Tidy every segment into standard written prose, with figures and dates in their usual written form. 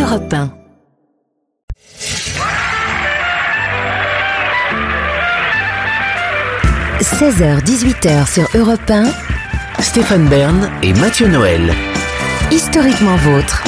Europe 1. « 16h-18h sur Europe 1. Stéphane Bern et Mathieu Noël. Historiquement vôtre.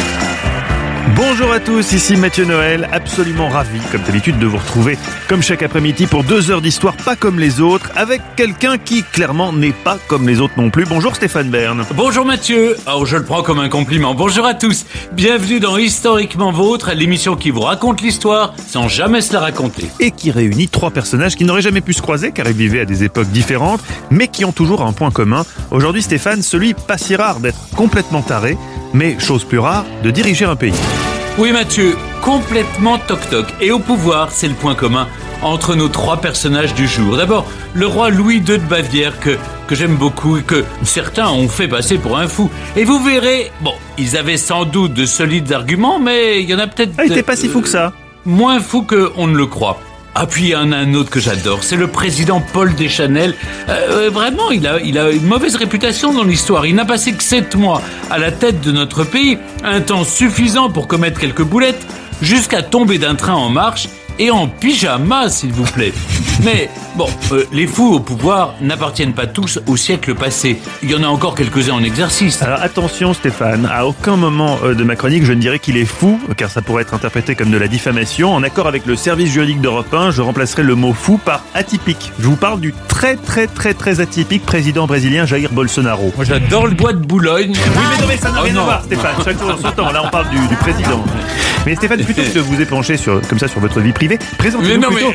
Bonjour à tous, ici Mathieu Noël, absolument ravi, comme d'habitude, de vous retrouver comme chaque après-midi pour 2 heures d'histoire pas comme les autres, avec quelqu'un qui clairement n'est pas comme les autres non plus. Bonjour Stéphane Bern. Bonjour Mathieu, je le prends comme un compliment. Bonjour à tous, bienvenue dans Historiquement Vôtre, l'émission qui vous raconte l'histoire sans jamais se la raconter. Et qui réunit 3 personnages qui n'auraient jamais pu se croiser car ils vivaient à des époques différentes, mais qui ont toujours un point commun. Aujourd'hui Stéphane, celui pas si rare d'être complètement taré, mais chose plus rare, de diriger un pays. Oui Mathieu, complètement toc-toc. Et au pouvoir, c'est le point commun entre nos 3 personnages du jour. D'abord, le roi Louis II de Bavière, que j'aime beaucoup et que certains ont fait passer pour un fou. Et vous verrez, ils avaient sans doute de solides arguments, mais il y en a peut-être... il était pas si fou que ça. Moins fou qu'on ne le croit. Ah, puis il y en a un autre que j'adore, c'est le président Paul Deschanel. Vraiment, il a une mauvaise réputation dans l'histoire. Il n'a passé que 7 mois à la tête de notre pays, un temps suffisant pour commettre quelques boulettes, jusqu'à tomber d'un train en marche et en pyjama, s'il vous plaît. Mais les fous au pouvoir n'appartiennent pas tous au siècle passé. Il y en a encore quelques-uns en exercice. Alors attention Stéphane, à aucun moment de ma chronique je ne dirais qu'il est fou, car ça pourrait être interprété comme de la diffamation. En accord avec le service juridique d'Europe 1, je remplacerai le mot fou par atypique. Je vous parle du très atypique président brésilien Jair Bolsonaro. Moi j'adore le bois de Boulogne. Oui mais ça n'a rien à voir Stéphane, chaque jour en son temps, là on parle du président. Mais Stéphane, plutôt que de vous épancher comme ça sur votre vie privée, présentez-vous plutôt.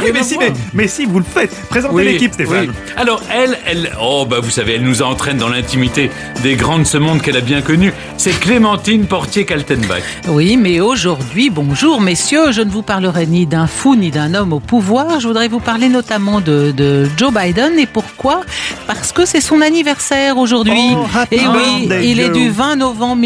Mais si, vous le faites. Présentez l'équipe, Stéphane. Oui. Alors, elle, vous savez, elle nous entraîne dans l'intimité des grands de ce monde qu'elle a bien connu. C'est Clémentine Portier-Kaltenbach. Oui, mais aujourd'hui, bonjour messieurs, je ne vous parlerai ni d'un fou ni d'un homme au pouvoir. Je voudrais vous parler notamment de Joe Biden. Et pourquoi ? Parce que c'est son anniversaire aujourd'hui. Et oui, il est du 20 novembre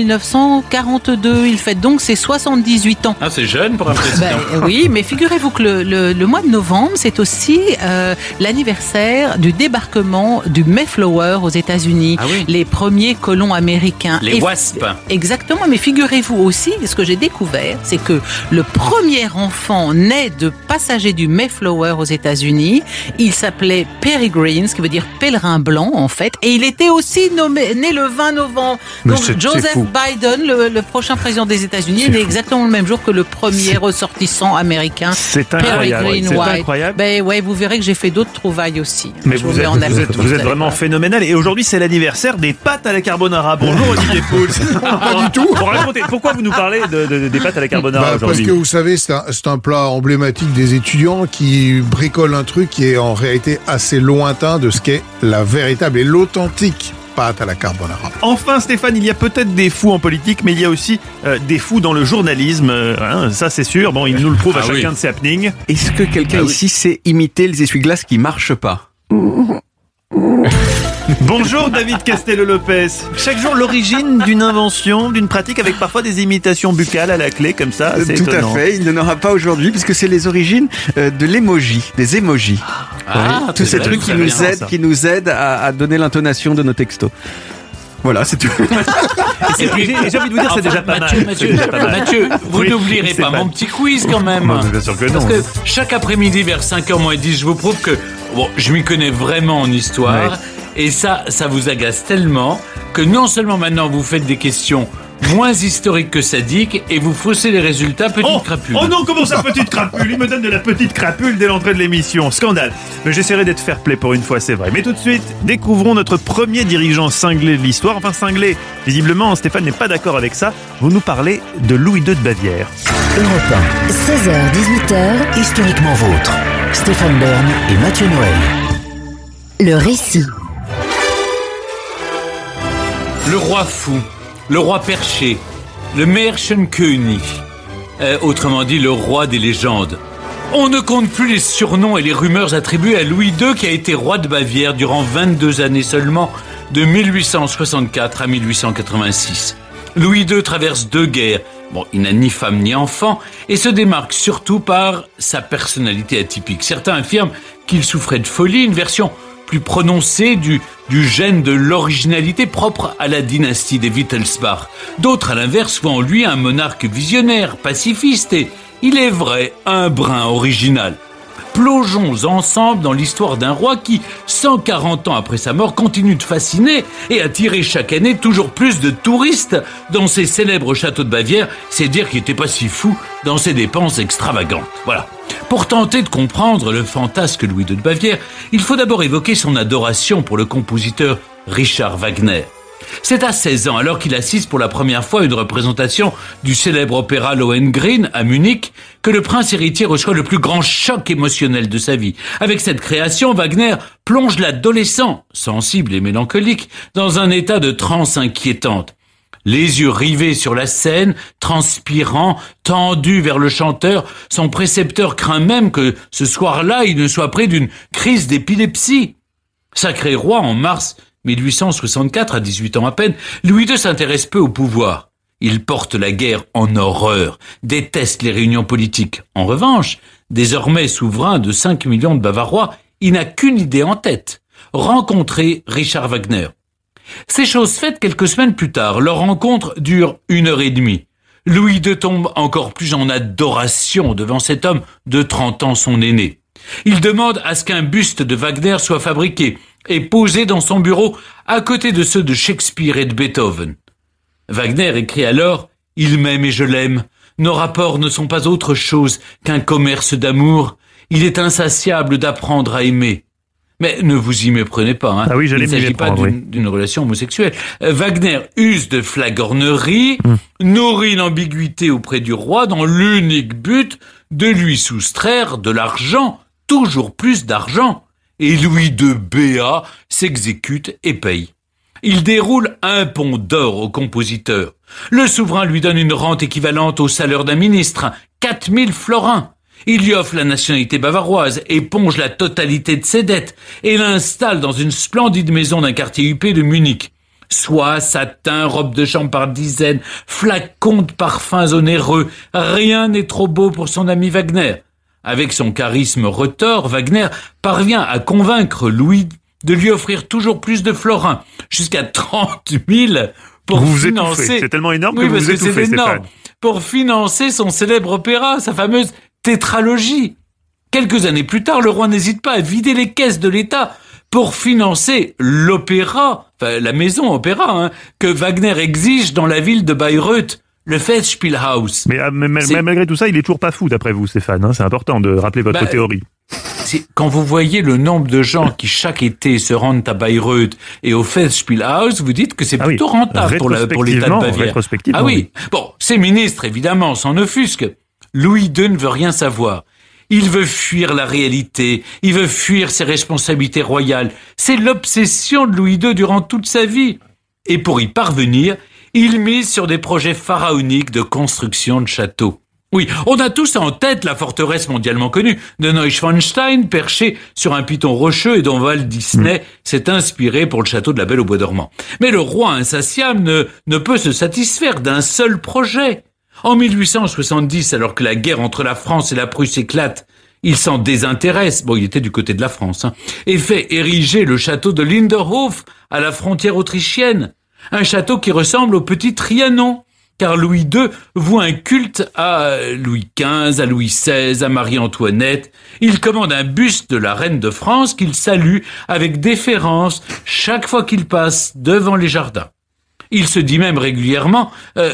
1942. Il fête donc ses 78 ans. Ah, c'est jeune pour un président. Oui, mais figurez-vous que le mois de novembre, c'est aussi l'anniversaire du débarquement du Mayflower aux États-Unis. Ah oui. Les premiers colons américains. Les WASP. Exactement, mais figurez-vous aussi, ce que j'ai découvert, c'est que le premier enfant né de passagers du Mayflower aux États-Unis, il s'appelait Peregrine, ce qui veut dire pèlerin blanc en fait, et il était aussi né le 20 novembre. Donc Joseph Biden, le prochain président des États-Unis, est né exactement le même jour que le premier ressortissant américain. C'est incroyable. C'est incroyable. Ouais, vous verrez que j'ai fait d'autres trouvailles aussi. Mais vous êtes vraiment phénoménal. Et aujourd'hui, c'est l'anniversaire des pâtes à la carbonara. Bonjour Olivier Pouls. Pas du tout. Racontez, pourquoi vous nous parlez des pâtes à la carbonara aujourd'hui ? Parce que vous savez, c'est un plat emblématique des étudiants qui bricolent un truc qui est en réalité assez lointain de ce qu'est la véritable et l'authentique pâte à la carbonara. Enfin Stéphane, il y a peut-être des fous en politique, mais il y a aussi des fous dans le journalisme, ça c'est sûr. Il nous le prouve à chacun de ses happenings. Est-ce que quelqu'un ici sait imiter les essuie-glaces qui marchent pas ? Bonjour David Castello-Lopez. Chaque jour l'origine d'une invention, d'une pratique avec parfois des imitations buccales à la clé comme ça, c'est Tout étonnant. à fait, il n'en aura pas aujourd'hui puisque c'est les origines de l'emoji, des emojis. Tous ces trucs qui nous aident à donner l'intonation de nos textos. Voilà, c'est tout. Et puis, j'ai envie de vous dire, c'est déjà pas mal. Mathieu, vous n'oublierez pas mon petit quiz quand même. Bien sûr que non. Parce que chaque après-midi vers 5h moins 10, je vous prouve que je m'y connais vraiment en histoire. Ouais. Et ça vous agace tellement que non seulement maintenant vous faites des questions moins historiques que sadiques et vous faussez les résultats, petite crapule. Oh non, comment ça, petite crapule ? Il me donne de la petite crapule dès l'entrée de l'émission. Scandale. Mais j'essaierai d'être fair-play pour une fois, c'est vrai. Mais tout de suite, découvrons notre premier dirigeant cinglé de l'histoire. Enfin, cinglé. Visiblement, Stéphane n'est pas d'accord avec ça. Vous nous parlez de Louis II de Bavière. Europe 1, 16h-18h, Historiquement vôtre. Stéphane Bern et Mathieu Noël. Le récit. Le roi fou, le roi perché, le Märchenkönig, autrement dit le roi des légendes. On ne compte plus les surnoms et les rumeurs attribuées à Louis II qui a été roi de Bavière durant 22 années seulement, de 1864 à 1886. Louis II traverse 2 guerres. Il n'a ni femme ni enfant et se démarque surtout par sa personnalité atypique. Certains affirment qu'il souffrait de folie, une version plus prononcés du gène de l'originalité propre à la dynastie des Wittelsbach. D'autres, à l'inverse, voient en lui un monarque visionnaire, pacifiste et, il est vrai, un brin original. Plongeons ensemble dans l'histoire d'un roi qui, 140 ans après sa mort, continue de fasciner et attirer chaque année toujours plus de touristes dans ses célèbres châteaux de Bavière. C'est dire qu'il n'était pas si fou dans ses dépenses extravagantes. Voilà. Pour tenter de comprendre le fantasque Louis II de Bavière, il faut d'abord évoquer son adoration pour le compositeur Richard Wagner. C'est à 16 ans, alors qu'il assiste pour la première fois à une représentation du célèbre opéra Lohengrin à Munich, que le prince héritier reçoit le plus grand choc émotionnel de sa vie. Avec cette création, Wagner plonge l'adolescent, sensible et mélancolique, dans un état de transe inquiétante. Les yeux rivés sur la scène, transpirant, tendu vers le chanteur, son précepteur craint même que ce soir-là, il ne soit pris d'une crise d'épilepsie. Sacré roi en mars 1864, à 18 ans à peine, Louis II s'intéresse peu au pouvoir. Il porte la guerre en horreur, déteste les réunions politiques. En revanche, désormais souverain de 5 millions de Bavarois, il n'a qu'une idée en tête, rencontrer Richard Wagner. C'est chose faite quelques semaines plus tard. Leur rencontre dure 1h30. Louis II tombe encore plus en adoration devant cet homme de 30 ans, son aîné. Il demande à ce qu'un buste de Wagner soit fabriqué et posé dans son bureau à côté de ceux de Shakespeare et de Beethoven. Wagner écrit alors « Il m'aime et je l'aime. Nos rapports ne sont pas autre chose qu'un commerce d'amour. Il est insatiable d'apprendre à aimer. » Mais ne vous y méprenez pas, hein. Ah oui, Il ne s'agit pas d'une relation homosexuelle. Wagner use de flagornerie, nourrit l'ambiguïté auprès du roi dans l'unique but de lui soustraire de l'argent, toujours plus d'argent. Et Louis II B.A. s'exécute et paye. Il déroule un pont d'or au compositeur. Le souverain lui donne une rente équivalente au salaire d'un ministre, 4000 florins. Il lui offre la nationalité bavaroise, éponge la totalité de ses dettes et l'installe dans une splendide maison d'un quartier huppé de Munich. Soie, satin, robe de chambre par dizaines, flacons de parfums onéreux, rien n'est trop beau pour son ami Wagner. Avec son charisme retors, Wagner parvient à convaincre Louis de lui offrir toujours plus de florins, jusqu'à 30 000 pour financer... Étouffez. C'est tellement énorme que vous vous étouffez, Stéphane. Pour financer son célèbre opéra, sa fameuse tétralogie. Quelques années plus tard, le roi n'hésite pas à vider les caisses de l'État pour financer l'opéra, enfin la maison opéra, que Wagner exige dans la ville de Bayreuth, le Festspielhaus. Mais malgré tout ça, il est toujours pas fou d'après vous, Stéphane. C'est important de rappeler votre théorie. Quand vous voyez le nombre de gens qui chaque été se rendent à Bayreuth et au Festspielhaus, vous dites que c'est plutôt rentable pour l'État de Bavière. Ah oui. Bon, ces ministres, évidemment, s'en offusquent. Louis II ne veut rien savoir. Il veut fuir la réalité, il veut fuir ses responsabilités royales. C'est l'obsession de Louis II durant toute sa vie. Et pour y parvenir, il mise sur des projets pharaoniques de construction de châteaux. Oui, on a tous en tête la forteresse mondialement connue de Neuschwanstein, perchée sur un piton rocheux et dont Walt Disney s'est inspiré pour le château de la Belle au bois dormant. Mais le roi insatiable ne peut se satisfaire d'un seul projet. En 1870, alors que la guerre entre la France et la Prusse éclate, il s'en désintéresse, il était du côté de la France, et fait ériger le château de Linderhof à la frontière autrichienne. Un château qui ressemble au petit Trianon, car Louis II voue un culte à Louis XV, à Louis XVI, à Marie-Antoinette. Il commande un buste de la reine de France qu'il salue avec déférence chaque fois qu'il passe devant les jardins. Il se dit même régulièrement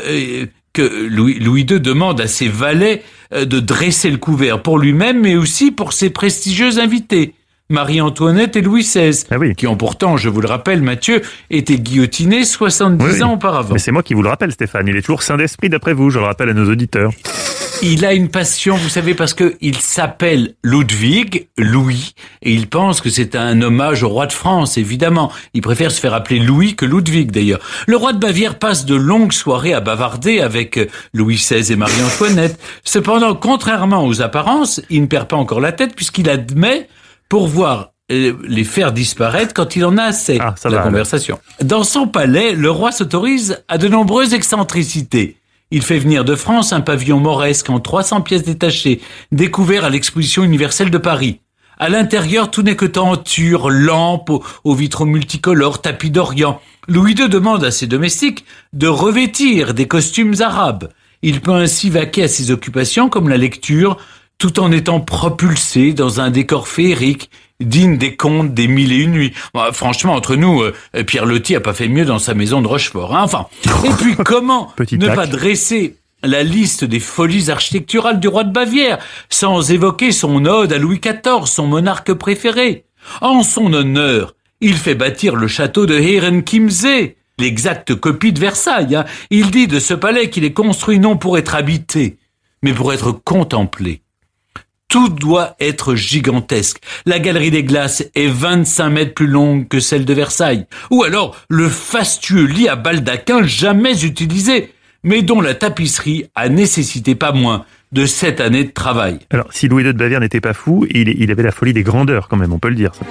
que Louis II demande à ses valets de dresser le couvert pour lui-même, mais aussi pour ses prestigieux invités, Marie-Antoinette et Louis XVI, qui ont pourtant, je vous le rappelle, Mathieu, été guillotinés 70 ans auparavant. Mais c'est moi qui vous le rappelle, Stéphane. Il est toujours sain d'esprit d'après vous, je le rappelle à nos auditeurs. Il a une passion, vous savez, parce que il s'appelle Ludwig, Louis, et il pense que c'est un hommage au roi de France, évidemment. Il préfère se faire appeler Louis que Ludwig, d'ailleurs. Le roi de Bavière passe de longues soirées à bavarder avec Louis XVI et Marie-Antoinette. Cependant, contrairement aux apparences, il ne perd pas encore la tête puisqu'il admet pouvoir les faire disparaître quand il en a assez de la conversation. Dans son palais, le roi s'autorise à de nombreuses excentricités. Il fait venir de France un pavillon mauresque en 300 pièces détachées, découvert à l'exposition universelle de Paris. À l'intérieur, tout n'est que tenture, lampes aux vitraux multicolores, tapis d'Orient. Louis II demande à ses domestiques de revêtir des costumes arabes. Il peut ainsi vaquer à ses occupations comme la lecture, tout en étant propulsé dans un décor féerique, digne des contes des 1001 nuits. Bon, franchement, entre nous, Pierre Loti a pas fait mieux dans sa maison de Rochefort. Hein, enfin. Et puis, comment pas dresser la liste des folies architecturales du roi de Bavière, sans évoquer son ode à Louis XIV, son monarque préféré. En son honneur, il fait bâtir le château de Herrenchiemsee, l'exacte copie de Versailles. Hein. Il dit de ce palais qu'il est construit non pour être habité, mais pour être contemplé. Tout doit être gigantesque. La galerie des glaces est 25 mètres plus longue que celle de Versailles. Ou alors le fastueux lit à baldaquin jamais utilisé, mais dont la tapisserie a nécessité pas moins de 7 années de travail. Alors, si Louis II de Bavière n'était pas fou, il avait la folie des grandeurs quand même, on peut le dire. Ça.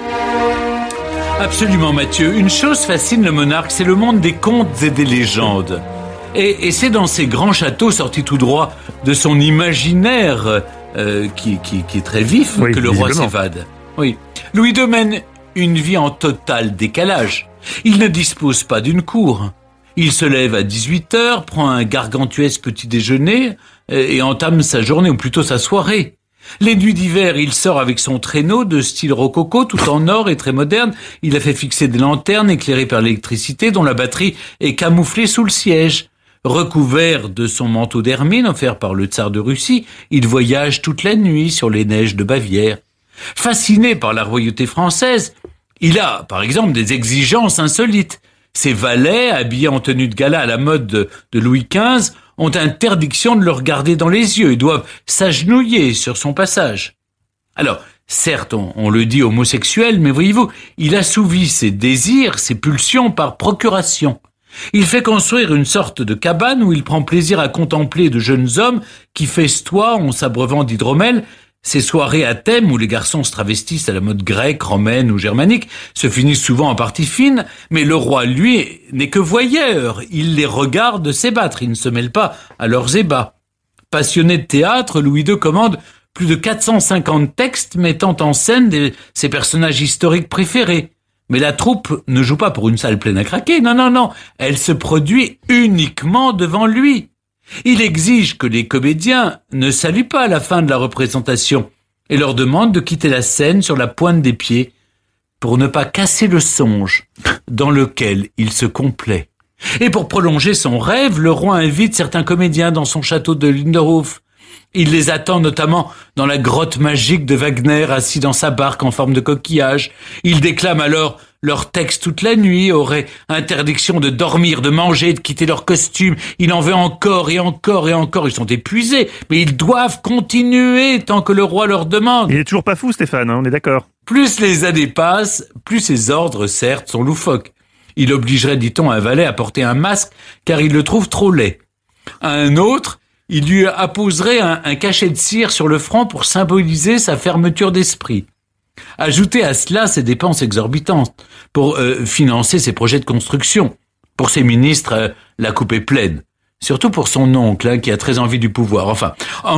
Absolument, Mathieu. Une chose fascine le monarque, c'est le monde des contes et des légendes. Et c'est dans ces grands châteaux sortis tout droit de son imaginaire qui est très vif, que le roi s'évade. Oui. Louis II mène une vie en total décalage. Il ne dispose pas d'une cour. Il se lève à 18h, prend un gargantuesque petit déjeuner et entame sa journée, ou plutôt sa soirée. Les nuits d'hiver, il sort avec son traîneau de style rococo, tout en or et très moderne. Il a fait fixer des lanternes éclairées par l'électricité dont la batterie est camouflée sous le siège. Recouvert de son manteau d'hermine offert par le tsar de Russie, il voyage toute la nuit sur les neiges de Bavière. Fasciné par la royauté française, il a, par exemple, des exigences insolites. Ses valets, habillés en tenue de gala à la mode de Louis XV, ont interdiction de le regarder dans les yeux et doivent s'agenouiller sur son passage. Alors, certes, on le dit homosexuel, mais voyez-vous, il assouvit ses désirs, ses pulsions par procuration. Il fait construire une sorte de cabane où il prend plaisir à contempler de jeunes hommes qui festoient en s'abreuvant d'hydromel. Ces soirées à thème où les garçons se travestissent à la mode grecque, romaine ou germanique se finissent souvent en partie fine, mais le roi, lui, n'est que voyeur. Il les regarde s'ébattre, il ne se mêle pas à leurs ébats. Passionné de théâtre, Louis II commande plus de 450 textes mettant en scène ses personnages historiques préférés. Mais la troupe ne joue pas pour une salle pleine à craquer, non, elle se produit uniquement devant lui. Il exige que les comédiens ne saluent pas à la fin de la représentation et leur demande de quitter la scène sur la pointe des pieds pour ne pas casser le songe dans lequel il se complaît. Et pour prolonger son rêve, le roi invite certains comédiens dans son château de Linderhof. Il les attend notamment dans la grotte magique de Wagner, assis dans sa barque en forme de coquillage. Il déclame alors leurs textes toute la nuit, aurait interdiction de dormir, de manger, de quitter leur costume. Il en veut encore et encore et encore. Ils sont épuisés, mais ils doivent continuer tant que le roi leur demande. Il est toujours pas fou, Stéphane, hein, on est d'accord. Plus les années passent, plus ses ordres, certes, sont loufoques. Il obligerait, dit-on, un valet à porter un masque, car il le trouve trop laid. À un autre, il lui apposerait un cachet de cire sur le front pour symboliser sa fermeture d'esprit. Ajoutez à cela ses dépenses exorbitantes pour financer ses projets de construction. Pour ses ministres, la coupe est pleine. Surtout pour son oncle, qui a très envie du pouvoir. Enfin, en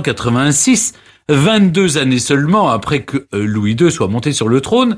1886, 22 années seulement après que Louis II soit monté sur le trône,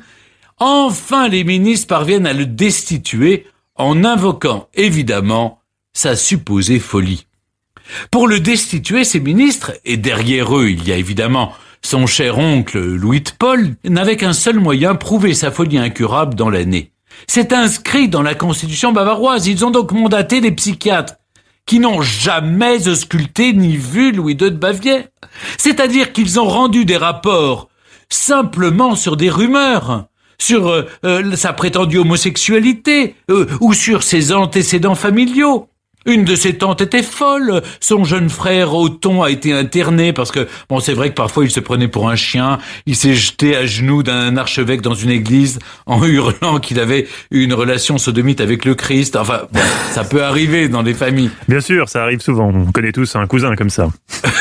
enfin les ministres parviennent à le destituer en invoquant évidemment sa supposée folie. Pour le destituer, ces ministres, et derrière eux il y a évidemment son cher oncle Louis de Paul, n'avait qu'un seul moyen, prouver sa folie incurable dans l'année. C'est inscrit dans la constitution bavaroise. Ils ont donc mandaté des psychiatres qui n'ont jamais ausculté ni vu Louis II de Bavière. C'est-à-dire qu'ils ont rendu des rapports simplement sur des rumeurs, sur sa prétendue homosexualité ou sur ses antécédents familiaux. Une de ses tantes était folle. Son jeune frère Othon a été interné parce que, c'est vrai que parfois il se prenait pour un chien. Il s'est jeté à genoux d'un archevêque dans une église en hurlant qu'il avait une relation sodomite avec le Christ. Enfin, ça peut arriver dans des familles. Bien sûr, ça arrive souvent. On connaît tous un cousin comme ça.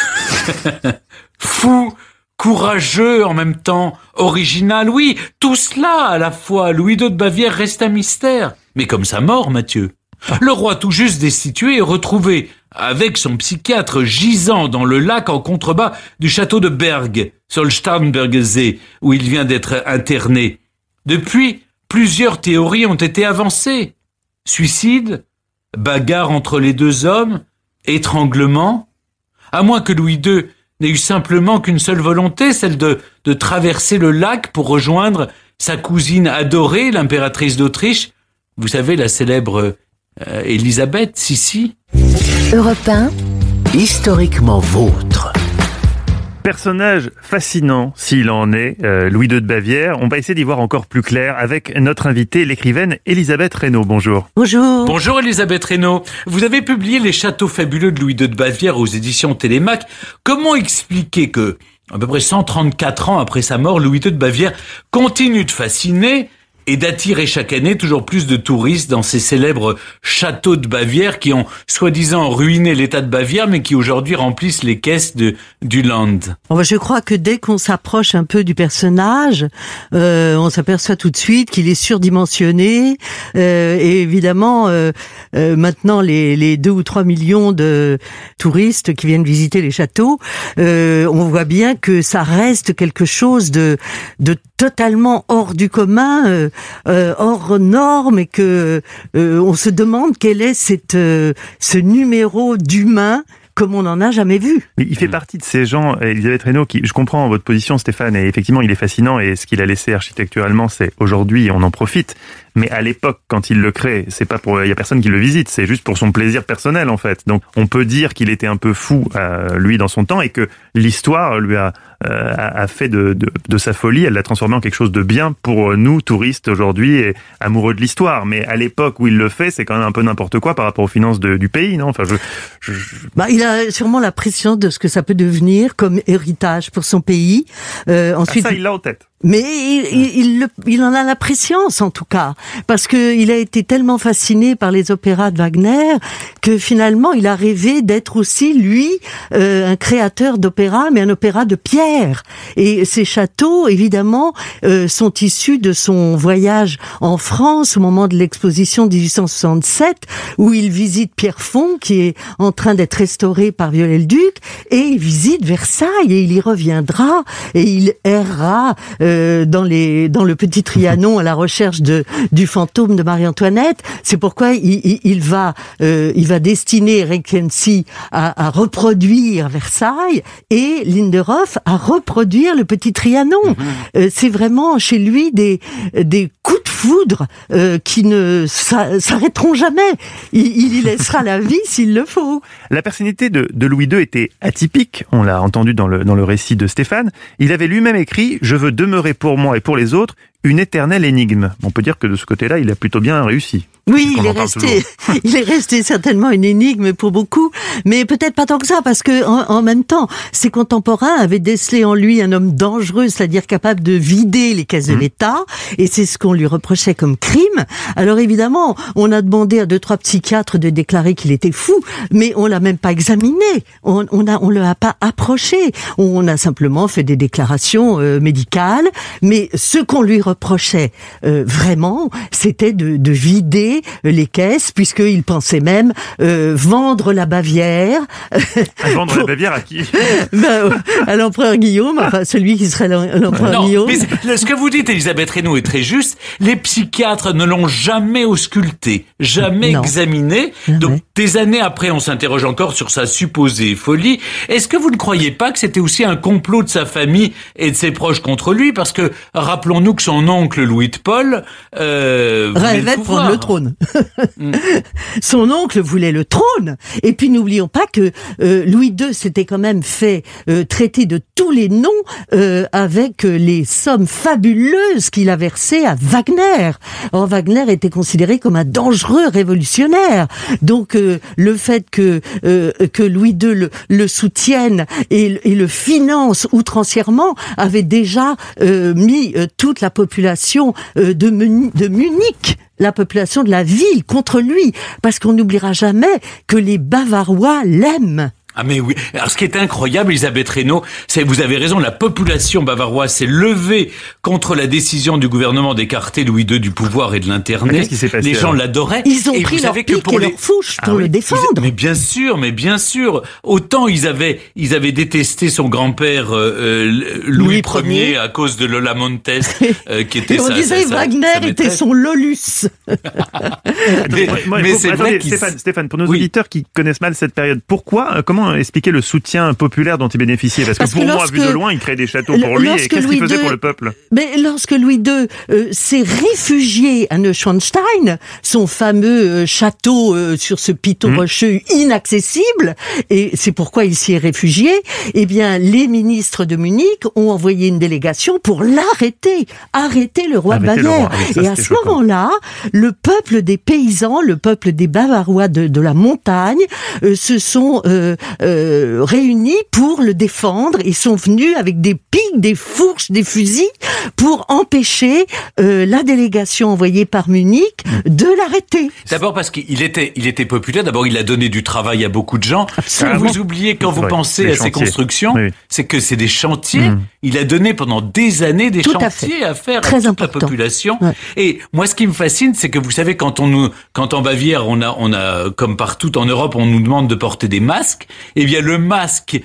Fou, courageux en même temps, original, oui, tout cela à la fois. Louis II de Bavière reste un mystère. Mais comme sa mort, Mathieu. Le roi tout juste destitué est retrouvé avec son psychiatre gisant dans le lac en contrebas du château de Berg, sur le Starnberger See, où il vient d'être interné. Depuis, plusieurs théories ont été avancées. Suicide, bagarre entre les deux hommes, étranglement. À moins que Louis II n'ait eu simplement qu'une seule volonté, celle de traverser le lac pour rejoindre sa cousine adorée, l'impératrice d'Autriche. Vous savez, la célèbre Élisabeth, Sissi. Europe 1, Historiquement vôtre. Personnage fascinant, s'il en est, Louis II de Bavière. On va essayer d'y voir encore plus clair avec notre invitée, l'écrivaine Elisabeth Reynaud. Bonjour. Bonjour. Bonjour Elisabeth Reynaud. Vous avez publié Les châteaux fabuleux de Louis II de Bavière aux éditions Télémac. Comment expliquer que, à peu près 134 ans après sa mort, Louis II de Bavière continue de fasciner et d'attirer chaque année toujours plus de touristes dans ces célèbres châteaux de Bavière qui ont soi-disant ruiné l'état de Bavière mais qui aujourd'hui remplissent les caisses du Land? Je crois que dès qu'on s'approche un peu du personnage, on s'aperçoit tout de suite qu'il est surdimensionné et évidemment maintenant les 2 ou 3 millions de touristes qui viennent visiter les châteaux, on voit bien que ça reste quelque chose de totalement hors du commun, hors norme, et que on se demande quel est ce numéro d'humain comme on n'en a jamais vu. Il fait partie de ces gens, Elisabeth Reynaud, qui, je comprends votre position, Stéphane, et effectivement, il est fascinant, et ce qu'il a laissé architecturalement, c'est aujourd'hui, on en profite. Mais à l'époque, quand il le crée, c'est pas pour, il y a personne qui le visite, c'est juste pour son plaisir personnel, en fait. Donc, on peut dire qu'il était un peu fou, lui, dans son temps, et que l'histoire lui a fait de sa folie, elle l'a transformé en quelque chose de bien pour nous, touristes, aujourd'hui, et amoureux de l'histoire. Mais à l'époque où il le fait, c'est quand même un peu n'importe quoi par rapport aux finances du pays, non? Enfin, il a sûrement la pression de ce que ça peut devenir comme héritage pour son pays. Ensuite, ça, il l'a en tête. Mais il en a la préscience, en tout cas, parce que il a été tellement fasciné par les opéras de Wagner que finalement il a rêvé d'être aussi lui un créateur d'opéra, mais un opéra de pierre. Et ces châteaux, évidemment, sont issus de son voyage en France au moment de l'exposition 1867, où il visite Pierrefonds, qui est en train d'être restauré par Viollet-le-Duc, et il visite Versailles, et il y reviendra, et il errera dans le petit Trianon à la recherche du fantôme de Marie-Antoinette. C'est pourquoi il va destiner Regency à reproduire Versailles et Linderhof à reproduire le petit Trianon. C'est vraiment chez lui des coups de foudre qui ne s'arrêteront jamais. Il y laissera la vie s'il le faut. La personnalité de Louis II était atypique, on l'a entendu dans le récit de Stéphane. Il avait lui-même écrit « Je veux demeurer pour moi et pour les autres une éternelle énigme ». On peut dire que de ce côté-là, il a plutôt bien réussi. Oui, il est resté certainement une énigme pour beaucoup, mais peut-être pas tant que ça, parce que en même temps, ses contemporains avaient décelé en lui un homme dangereux, c'est-à-dire capable de vider les caisses de l'État, et c'est ce qu'on lui reprochait comme crime. Alors évidemment, on a demandé à 2-3 psychiatres de déclarer qu'il était fou, mais on l'a même pas examiné, on le a pas approché, on a simplement fait des déclarations médicales, mais ce qu'on lui reprochait vraiment, c'était de vider les caisses, puisqu'il pensait même vendre la Bavière. Vendre la Bavière à qui? À l'empereur Guillaume, enfin celui qui serait l'empereur Guillaume. Mais ce que vous dites, Elisabeth Reynaud, est très juste. Les psychiatres ne l'ont jamais ausculté, jamais examiné. Donc, des années après, on s'interroge encore sur sa supposée folie. Est-ce que vous ne croyez pas que c'était aussi un complot de sa famille et de ses proches contre lui? Parce que, rappelons-nous que son oncle Louis de Paul rêvait de prendre le trône. Son oncle voulait le trône. Et puis n'oublions pas que Louis II s'était quand même fait traiter de tous les noms avec les sommes fabuleuses qu'il a versées à Wagner. Or, Wagner était considéré comme un dangereux révolutionnaire. Donc le fait que Louis II le soutienne et le finance outrancièrement avait déjà mis toute la population de Munich, la population de la ville, contre lui, parce qu'on n'oubliera jamais que les Bavarois l'aiment. Ah mais oui. Alors ce qui est incroyable, Elisabeth Reynaud, c'est, vous avez raison, la population bavaroise s'est levée contre la décision du gouvernement d'écarter Louis II du pouvoir et de l'interner. Qu'est-ce qui s'est passé, les gens l'adoraient. Ils ont pris leur pic et leur fourche pour le défendre. Mais bien sûr. Autant ils avaient détesté son grand-père Louis Ier à cause de Lola Montes, qui était et on disait Wagner était son Lolus. mais c'est vrai Stéphane, pour nos auditeurs qui connaissent mal cette période, comment expliquer le soutien populaire dont il bénéficiait? Parce que pour moi, vu de loin, il créait des châteaux pour lui, et qu'est-ce qu'il faisait pour le peuple? Mais lorsque Louis II s'est réfugié à Neuschwanstein, son fameux château sur ce piton rocheux inaccessible, et c'est pourquoi il s'y est réfugié, eh bien, les ministres de Munich ont envoyé une délégation pour arrêter le roi de Bavière. Et à ce moment-là, le peuple des paysans, le peuple des Bavarois de la montagne, se sont réunis pour le défendre. Ils sont venus avec des pics, des fourches, des fusils pour empêcher la délégation envoyée par Munich de l'arrêter. D'abord parce qu'il était populaire. D'abord, il a donné du travail à beaucoup de gens. Absolument. Ce que vous oubliez quand vous pensez à ces constructions, c'est que c'est des chantiers. Il a donné pendant des années des chantiers à faire à toute la population. Ouais. Et moi, ce qui me fascine, c'est que vous savez, quand en Bavière, on a comme partout en Europe, on nous demande de porter des masques. Eh bien, le masque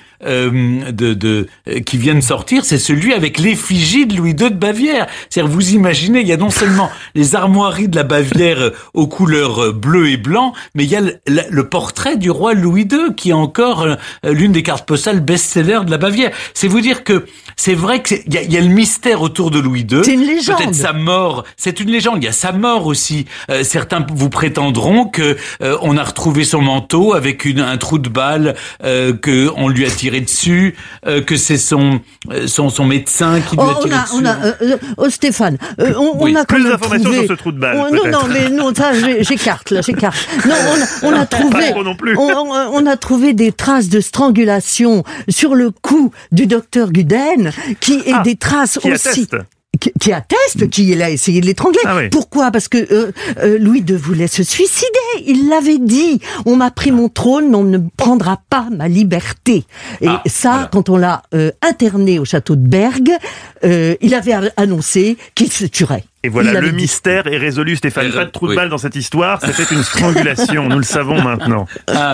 qui vient de sortir, c'est celui avec l'effigie de Louis II de Bavière. C'est-à-dire, vous imaginez, il y a non seulement les armoiries de la Bavière aux couleurs bleu et blanc, mais il y a le portrait du roi Louis II qui est encore l'une des cartes postales best-seller de la Bavière. C'est vous dire que c'est vrai que il y a le mystère autour de Louis II. C'est une légende. Peut-être sa mort. C'est une légende. Il y a sa mort aussi. Certains vous prétendront que on a retrouvé son manteau avec un trou de balle que on lui a tiré dessus, que c'est son médecin qui lui a tiré dessus. Stéphane, on a plus d'informations sur ce trou de balle. Non, ça j'écarte. Non, on a trouvé. On a trouvé des traces de strangulation sur le cou du docteur Guden, qui est des traces aussi. Qui atteste qu'il a essayé de l'étrangler. Pourquoi? Parce que Louis II voulait se suicider. Il l'avait dit. On m'a pris mon trône, mais on ne prendra pas ma liberté. Et quand on l'a interné au château de Berg, il avait annoncé qu'il se tuerait. Et voilà, le mystère est résolu, Stéphane. Pas de trou de balle dans cette histoire, c'était une strangulation, nous le savons maintenant.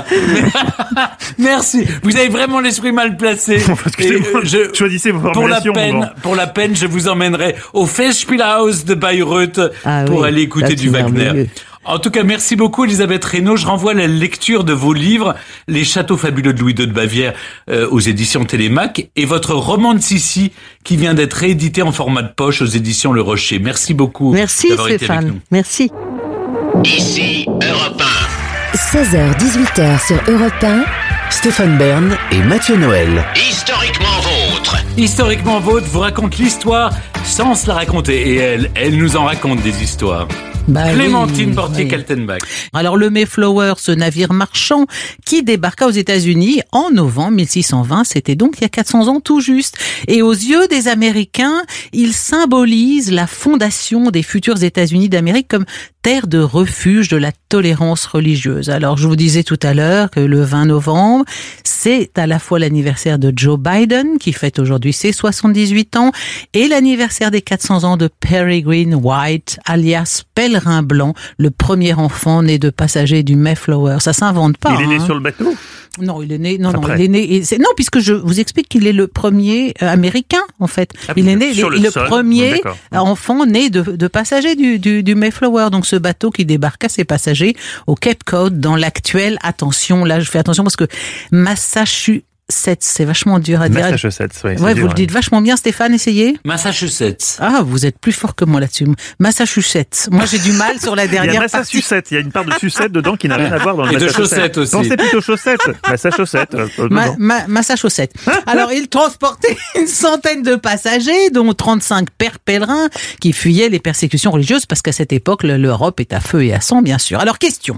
Merci, vous avez vraiment l'esprit mal placé. Choisissez vos formulations. Pour la peine, je vous emmènerai au Festspielhaus de Bayreuth pour aller écouter du Wagner. En tout cas, merci beaucoup Elisabeth Reynaud. Je renvoie la lecture de vos livres, Les châteaux fabuleux de Louis II de Bavière aux éditions Télémac et votre roman de Sissi qui vient d'être réédité en format de poche aux éditions Le Rocher. Merci beaucoup. Merci Stéphane. Merci. Ici Europe 1. 16h-18h sur Europe 1. Stéphane Bern et Mathieu Noël. Historiquement vôtre. Historiquement vôtre vous raconte l'histoire sans se la raconter. Et elle nous en raconte des histoires. Clémentine Portier-Kaltenbach. Alors le Mayflower, ce navire marchand qui débarqua aux États-Unis en novembre 1620, c'était donc il y a 400 ans tout juste. Et aux yeux des Américains, il symbolise la fondation des futurs États-Unis d'Amérique comme terre de refuge de la tolérance religieuse. Alors je vous disais tout à l'heure que le 20 novembre, c'est à la fois l'anniversaire de Joe Biden qui fête aujourd'hui ses 78 ans et l'anniversaire des 400 ans de Peregrine White, alias Pèlerin Blanc, le premier enfant né de passagers du Mayflower. Ça s'invente pas. Il est né sur le bateau? Non, il est né. Non, il est né. Non, puisque je vous explique qu'il est le premier américain en fait. Il est né le premier enfant né de passagers du Mayflower. Donc ce bateau qui débarqua ses passagers au Cape Cod dans l'actuel. Attention, là je fais attention parce que Massachusetts, c'est vachement dur à dire. Massachusetts, oui. Ouais, vous le dites vachement bien, Stéphane, essayez. Massachusetts. Ah, vous êtes plus fort que moi là-dessus. Massachusetts. Moi, j'ai du mal sur la dernière partie. Massachusetts. Il y a une part de sucette dedans qui n'a rien à voir dans le Massachusetts. Et de chaussettes aussi. Pensez plutôt chaussettes. Massachusetts. Massachusetts. Alors, il transportait une centaine de passagers, dont 35 pères pèlerins qui fuyaient les persécutions religieuses parce qu'à cette époque, l'Europe est à feu et à sang, bien sûr. Alors, question.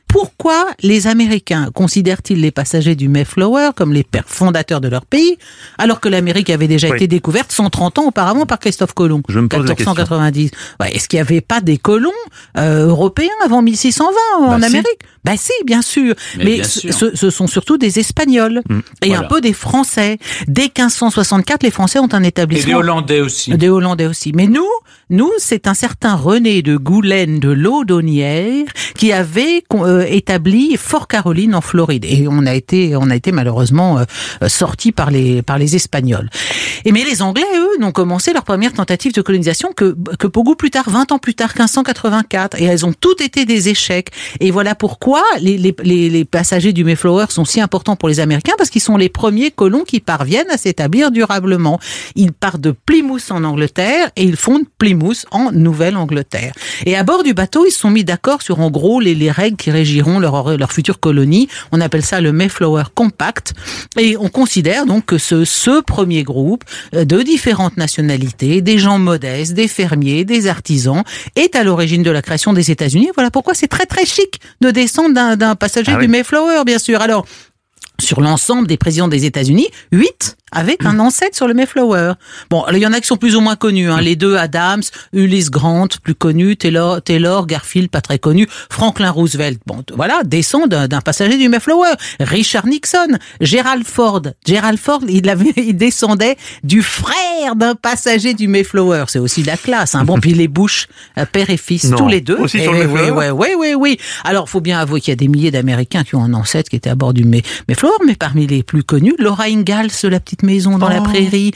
Pourquoi les Américains considèrent-ils les passagers du Mayflower comme les pères fondateurs de leur pays, alors que l'Amérique avait déjà été découverte 130 ans auparavant par Christophe Colomb, Je me pose 1490. Est-ce qu'il n'y avait pas des colons européens avant 1620 en Amérique? Si, bien sûr. Mais ce sont surtout des Espagnols et un peu des Français. Dès 1564, les Français ont un établissement. Et des Hollandais aussi. Des Hollandais aussi. Mais nous, c'est un certain René de Goulaine de Laudonnière qui avait établi Fort Caroline en Floride. Et on a été malheureusement sortis par les Espagnols. Mais les Anglais, eux, n'ont commencé leur première tentative de colonisation que beaucoup plus tard, 20 ans plus tard, 1584. Et elles ont toutes été des échecs. Et voilà pourquoi les passagers du Mayflower sont si importants pour les Américains, parce qu'ils sont les premiers colons qui parviennent à s'établir durablement. Ils partent de Plymouth en Angleterre et ils fondent Plymouth en Nouvelle-Angleterre. Et à bord du bateau, ils se sont mis d'accord sur en gros les règles qui régiront leur future colonie. On appelle ça le Mayflower Compact. Et on considère donc que ce premier groupe de différentes nationalités, des gens modestes, des fermiers, des artisans, est à l'origine de la création des États-Unis. Voilà pourquoi c'est très très chic de descendre d'un passager du Mayflower, bien sûr. Alors, sur l'ensemble des présidents des États-Unis, 8 avec un ancêtre sur le Mayflower. Bon, il y en a qui sont plus ou moins connus, les deux Adams, Ulysses Grant, plus connu, Taylor, Garfield, pas très connu, Franklin Roosevelt, descend d'un passager du Mayflower. Richard Nixon, Gerald Ford, il descendait du frère d'un passager du Mayflower. C'est aussi de la classe, Bon, puis les Bush, père et fils, tous les deux. Aussi sur le Mayflower. Oui. Alors, faut bien avouer qu'il y a des milliers d'Américains qui ont un ancêtre qui était à bord du Mayflower, mais parmi les plus connus, Laura Ingalls, la petite maison dans la prairie.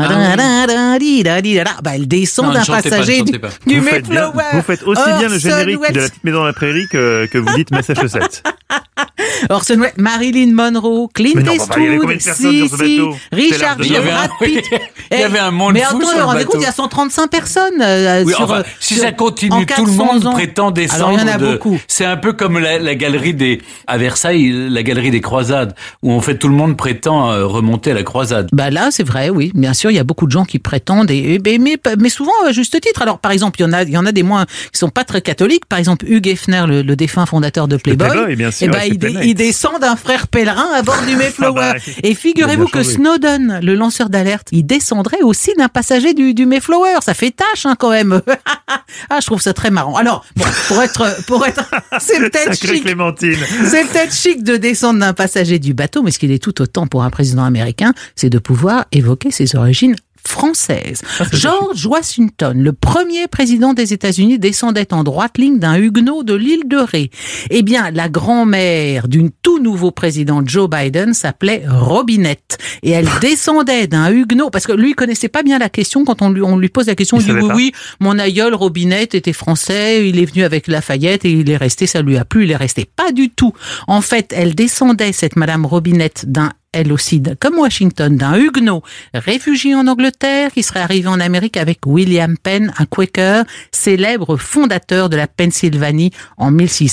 Elle descend d'un passager du Mayflower. Vous faites aussi bien le générique de la petite maison dans la prairie que vous dites Massachusetts. Orson Welles, Marilyn Monroe, Clint Eastwood, Richard Gere, Brad Pitt. Il y avait un monde fou sur le bateau. Il y a 135 personnes. Si ça continue, tout le monde prétend descendre. Alors, il y en a beaucoup. C'est un peu comme la galerie à Versailles, la galerie des croisades, où en fait tout le monde prétend remonter à la croisade. Là, c'est vrai, oui. Bien sûr, il y a beaucoup de gens qui prétendent, mais souvent à juste titre. Alors, par exemple, il y en a des moins qui sont pas très catholiques. Par exemple, Hugh Hefner, le défunt fondateur de Playboy. Bien sûr, il descend d'un frère pèlerin à bord du Mayflower. Et figurez-vous que Snowden, le lanceur d'alerte, il descendrait aussi d'un passager du Mayflower. Ça fait tâche, quand même. Je trouve ça très marrant. Alors, pour être, c'est peut-être chic. Clémentine. C'est peut-être chic de descendre d'un passager du bateau, mais ce qu'il est tout autant pour un président américain, c'est de pouvoir évoquer ses origines française. George Washington, le premier président des États-Unis, descendait en droite ligne d'un huguenot de l'île de Ré. Eh bien, la grand-mère du tout nouveau président Joe Biden s'appelait Robinette. Et elle descendait d'un huguenot, parce que lui, il connaissait pas bien la question. Quand on lui pose la question, il dit oui, mon aïeul Robinette était français, il est venu avec Lafayette et il est resté, ça lui a plu, il est resté. Pas du tout. En fait, elle descendait, cette Madame Robinette, elle aussi, comme Washington, d'un huguenot réfugié en Angleterre qui serait arrivé en Amérique avec William Penn, un Quaker, célèbre fondateur de la Pennsylvanie en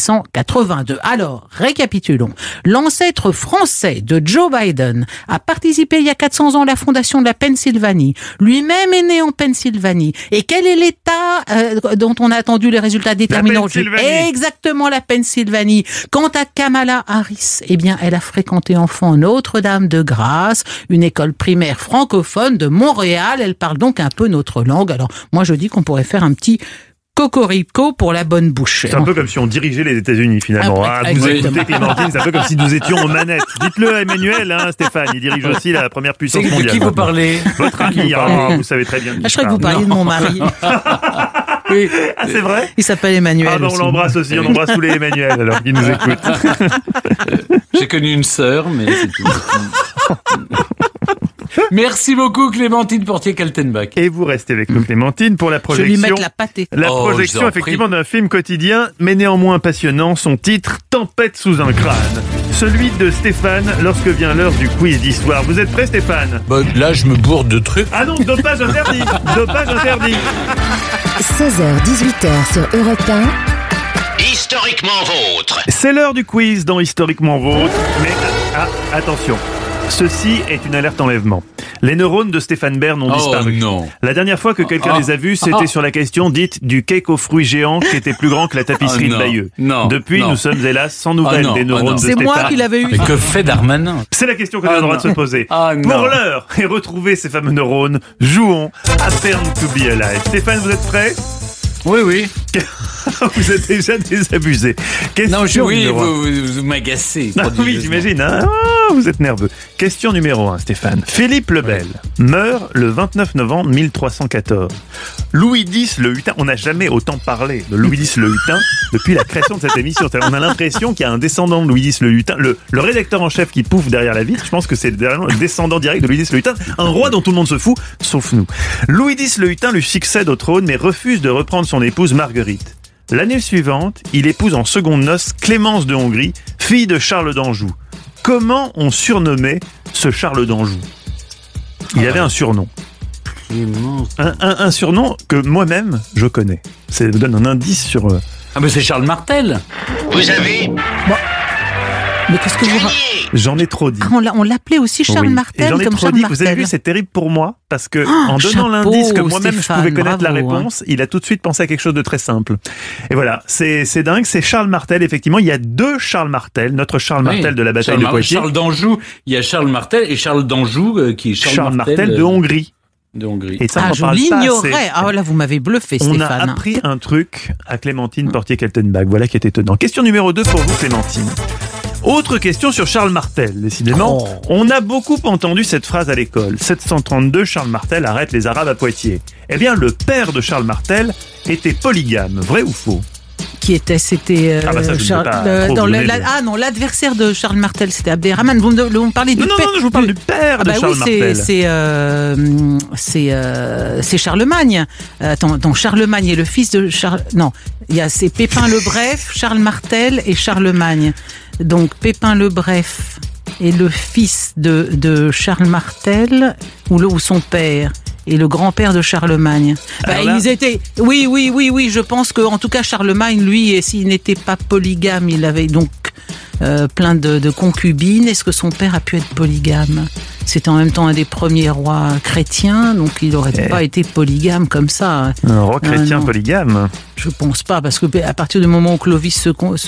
1682. Alors, récapitulons. L'ancêtre français de Joe Biden a participé il y a 400 ans à la fondation de la Pennsylvanie. Lui-même est né en Pennsylvanie. Et quel est l'État dont on a attendu les résultats déterminants? Exactement, la Pennsylvanie. Quant à Kamala Harris, eh bien, elle a fréquenté enfant Notre-Dame de Grâce, une école primaire francophone de Montréal. Elle parle donc un peu notre langue. Alors, moi, je dis qu'on pourrait faire un petit cocorico pour la bonne bouche. C'est un peu comme si on dirigeait les États-Unis, finalement. Vous écoutez Clémentine, c'est un peu comme si nous étions aux manettes. Dites-le à Emmanuel, Stéphane, il dirige aussi la première puissance mondiale. De qui vous parlez? Votre ami, vous savez très bien. Je crois que vous parliez de mon mari. Oui. Ah, c'est vrai? Il s'appelle Emmanuel. On l'embrasse aussi, on embrasse tous les Emmanuel, alors qu'ils nous écoutent. J'ai connu une sœur, mais c'est tout. Merci beaucoup Clémentine Portier-Kaltenbach. Et vous restez avec nous Clémentine pour la projection. Je vais lui mettre la pâtée. La projection effectivement d'un film quotidien, mais néanmoins passionnant. Son titre, Tempête sous un crâne. Celui de Stéphane lorsque vient l'heure du quiz d'histoire. Vous êtes prêt Stéphane? Là je me bourre de trucs. Ah non, dopage interdit. Dopage interdit. 16h-18h sur Europe 1. Historiquement vôtre. C'est l'heure du quiz dans Historiquement vôtre. Mais attention. Ceci est une alerte enlèvement. Les neurones de Stéphane Bern ont disparu. Non. La dernière fois que quelqu'un les a vus, c'était sur la question dite du cake aux fruits géants qui était plus grand que la tapisserie de Bayeux. Non. Depuis, nous sommes hélas sans nouvelles des neurones de C'est Stéphane. moi qui l'avais eu. Mais que fait Darmanin? C'est la question qu'on a le droit de se poser. Non. Pour l'heure, et retrouver ces fameux neurones, jouons à Turn to be Alive. Stéphane, vous êtes prêt? Oui. Vous êtes déjà désabusé. Question numéro un. vous m'agacez. Oui, j'imagine. Hein, vous êtes nerveux. Question numéro 1, Stéphane. Philippe le Bel meurt le 29 novembre 1314. Louis X le Hutin, on n'a jamais autant parlé de Louis X le Hutin depuis la création de cette émission. On a l'impression qu'il y a un descendant de Louis X le Hutin. Le rédacteur en chef qui pouffe derrière la vitre, je pense que c'est le descendant direct de Louis X le Hutin. Un roi dont tout le monde se fout, sauf nous. Louis X le Hutin lui succède au trône, mais refuse de reprendre son épouse Marguerite. L'année suivante, il épouse en seconde noces Clémence de Hongrie, fille de Charles d'Anjou. Comment on surnommait ce Charles d'Anjou? Il avait un surnom. Un surnom que moi-même, je connais. Ça vous donne un indice sur... Ah mais c'est Charles Martel. Vous avez Mais qu'est-ce que vous... J'en ai trop dit. Ah, on l'appelait aussi Charles Martel, et j'en ai comme trop Charles dit. Martel. Vous avez vu, c'est terrible pour moi, parce que en donnant l'indice que moi-même je pouvais connaître la réponse, il a tout de suite pensé à quelque chose de très simple. Et voilà, c'est dingue, c'est Charles Martel, effectivement. Il y a deux Charles Martel, notre Charles Martel de la bataille de Poitiers. Charles d'Anjou, il y a Charles Martel et Charles d'Anjou qui est Charles Martel de Hongrie. Et ça, je l'ignorais. Ah là, vous m'avez bluffé, Stéphane. On a appris un truc à Clémentine Portier-Kaltenbach. Voilà qui est étonnant. Question numéro 2 pour vous, Clémentine. Autre question sur Charles Martel, décidément. On a beaucoup entendu cette phrase à l'école. 732, Charles Martel arrête les Arabes à Poitiers. Eh bien, le père de Charles Martel était polygame. Vrai ou faux? C'était l'adversaire de Charles Martel, c'était Abderrahmane. Vous me parlez du père. Non, je vous parle du père de Charles Martel. C'est Charlemagne. Attends, Charlemagne est le fils de Charles. Non, c'est Pépin le Bref, Charles Martel et Charlemagne. Donc Pépin le Bref est le fils de Charles Martel ou son père. Et le grand-père de Charlemagne. Ils étaient. Oui. Je pense que, en tout cas, Charlemagne, lui, s'il n'était pas polygame, il avait donc plein de concubines. Est-ce que son père a pu être polygame? C'est en même temps un des premiers rois chrétiens, donc il n'aurait pas été polygame comme ça. Un roi chrétien polygame? Je pense pas, parce que à partir du moment où Clovis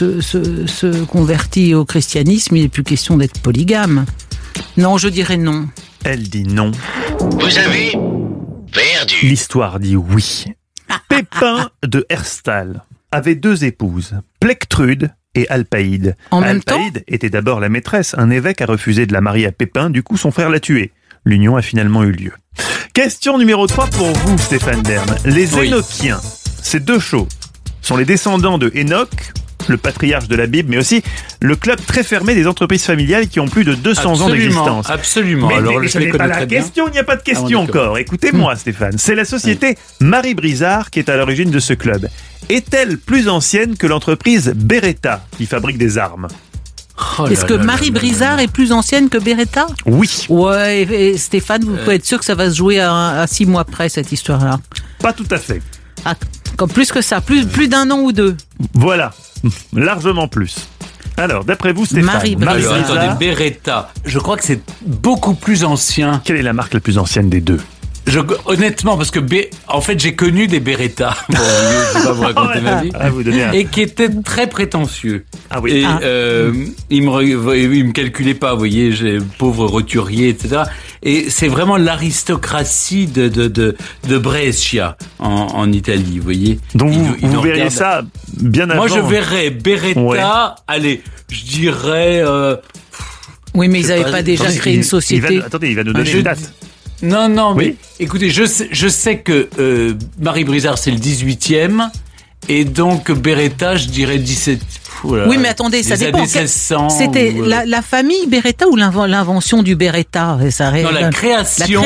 se convertit au christianisme, il n'est plus question d'être polygame. Non, je dirais non. Elle dit non. Vous avez perdu. L'histoire dit oui. Pépin de Herstal avait deux épouses, Plectrude et Alpaïde. Alpaïde était d'abord la maîtresse. Un évêque a refusé de la marier à Pépin, du coup son frère l'a tuée. L'union a finalement eu lieu. Question numéro 3 pour vous, Stéphane Bern. Les Hénochiens, ces deux chauds, sont les descendants de Hénoch, le patriarche de la Bible, mais aussi le club très fermé des entreprises familiales qui ont plus de 200 ans d'existence. Absolument. Mais ce n'est pas la question, il n'y a pas de question encore. Écoutez-moi, Stéphane. C'est la société Marie Brizard qui est à l'origine de ce club. Est-elle plus ancienne que l'entreprise Beretta, qui fabrique des armes? Est-ce que Marie Brizard est plus ancienne que Beretta? Oui. Ouais, et Stéphane, vous pouvez être sûr que ça va se jouer à 6 mois près, cette histoire-là. Pas tout à fait. Ah, comme plus que ça, plus d'un an ou deux. Voilà, largement plus. Alors, d'après vous, Stéphane, Marie Brizard. Attendez, Beretta, je crois que c'est beaucoup plus ancien. Quelle est la marque la plus ancienne des deux? Honnêtement, parce que en fait, j'ai connu des Beretta. Bon, je vais pas vous raconter ma vie. Et qui étaient très prétentieux. Ah oui. Et ils me calculaient pas, vous voyez, j'ai pauvre roturier, etc. Et c'est vraiment l'aristocratie de Brescia en Italie, vous voyez. Donc vous verriez ça bien avant. Moi, je verrais Beretta. Allez, je dirais. Oui, mais ils n'avaient pas déjà créé une société. Il va nous donner une date. Non, mais écoutez, je sais que Marie Brizard, c'est le 18e, et donc Beretta, je dirais 17. Oui, mais attendez, ça dépend. 1600, c'était la famille Beretta ou l'invention du Beretta? Non, la création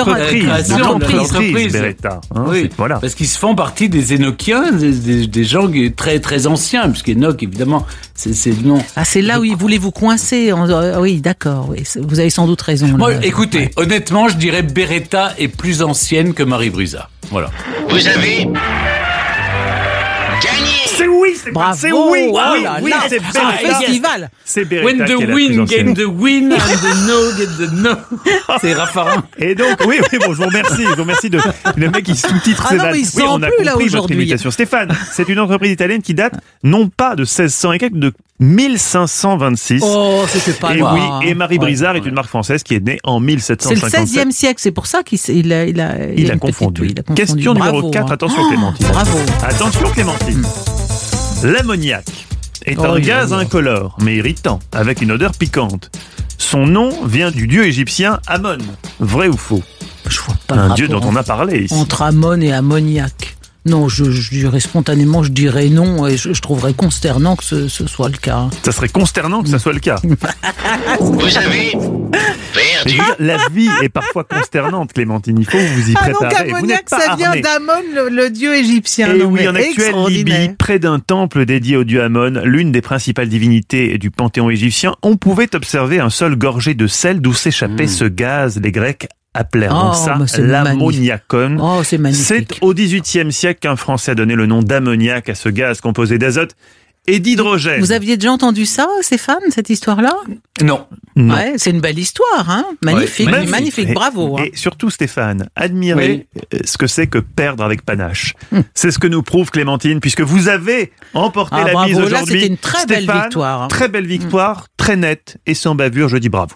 de l'entreprise Beretta. Oui, voilà. Parce qu'ils se font partie des Hénochiens, des gens très très anciens, puisqu'Hénoch, évidemment, c'est le nom. Ah, c'est là où ils voulaient vous coincer. Oui, d'accord. Oui, vous avez sans doute raison. Moi, écoutez, honnêtement, je dirais Beretta est plus ancienne que Marie Brizard. Voilà. Vous avez gagné. C'est oui, Stéphane, Bravo. c'est oui, Oh oui, là oui, là, c'est c'est un Beretta. festival. C'est Beretta When qui est the la plus win ancienne. game the win and the no get the no. C'est Raffarin. Et donc, oui, bon, je vous remercie de le mec qui sous-titre Ah ses non, vannes. mais il Oui, sent on a plus, là, compris votre aujourd'hui. imitation. Stéphane, c'est une entreprise italienne qui date non pas de 1600 et quelques, de 1526. Oh, c'était pas Et loin. oui, et Marie Brizard est une marque française qui est née en C'est 1757. le 16e siècle, c'est pour ça qu'il il a Il a une confondu. petite- oui, il a confondu. Question numéro Bravo, 4, hein. attention Clémentine. Bravo. Attention Clémentine. L'ammoniac est un Oh, gaz là, là. incolore, mais irritant, avec une odeur piquante. Son nom vient du dieu égyptien Ammon. Vrai ou faux? Je vois pas Un le dieu dont rapport on a parlé ici. entre ammon et ammoniac. Non, je dirais spontanément, je dirais non, et je trouverais consternant que ce soit le cas. Ça serait consternant que ça soit le cas. Vous avez Mais je perdu. veux dire, la vie est parfois consternante, Clémentine. Il faut vous y Ah donc préparer. Vous ammoniac, n'êtes pas ça vient armé. d'Ammon, le dieu égyptien. Et Non, oui, mais en actuelle extraordinaire. Libye, près d'un temple dédié au dieu Ammon, l'une des principales divinités du panthéon égyptien, on pouvait observer un sol gorgé de sel d'où s'échappait ce gaz. Les Grecs appelèrent donc Oh, ça mais c'est l'ammoniacon. Oh, c'est magnifique. C'est au XVIIIe siècle qu'un Français a donné le nom d'ammoniac à ce gaz composé d'azote et d'hydrogène. Vous aviez déjà entendu ça, Stéphane, cette histoire-là? Non. Non. Ouais, c'est une belle histoire, hein. Magnifique, Ouais, magnifique, Et- bravo. hein. Et surtout, Stéphane, admirez ce que c'est que perdre avec panache. C'est ce que nous prouve Clémentine, puisque vous avez emporté Ah, la bravo, mise là, aujourd'hui. c'était une très belle Stéphane, victoire, hein. Très belle victoire, très nette et sans bavure, je dis bravo.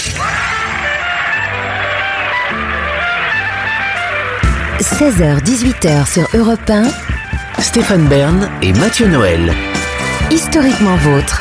16h-18h sur Europe 1, Stéphane Bern et Mathieu Noël. historiquement vôtre.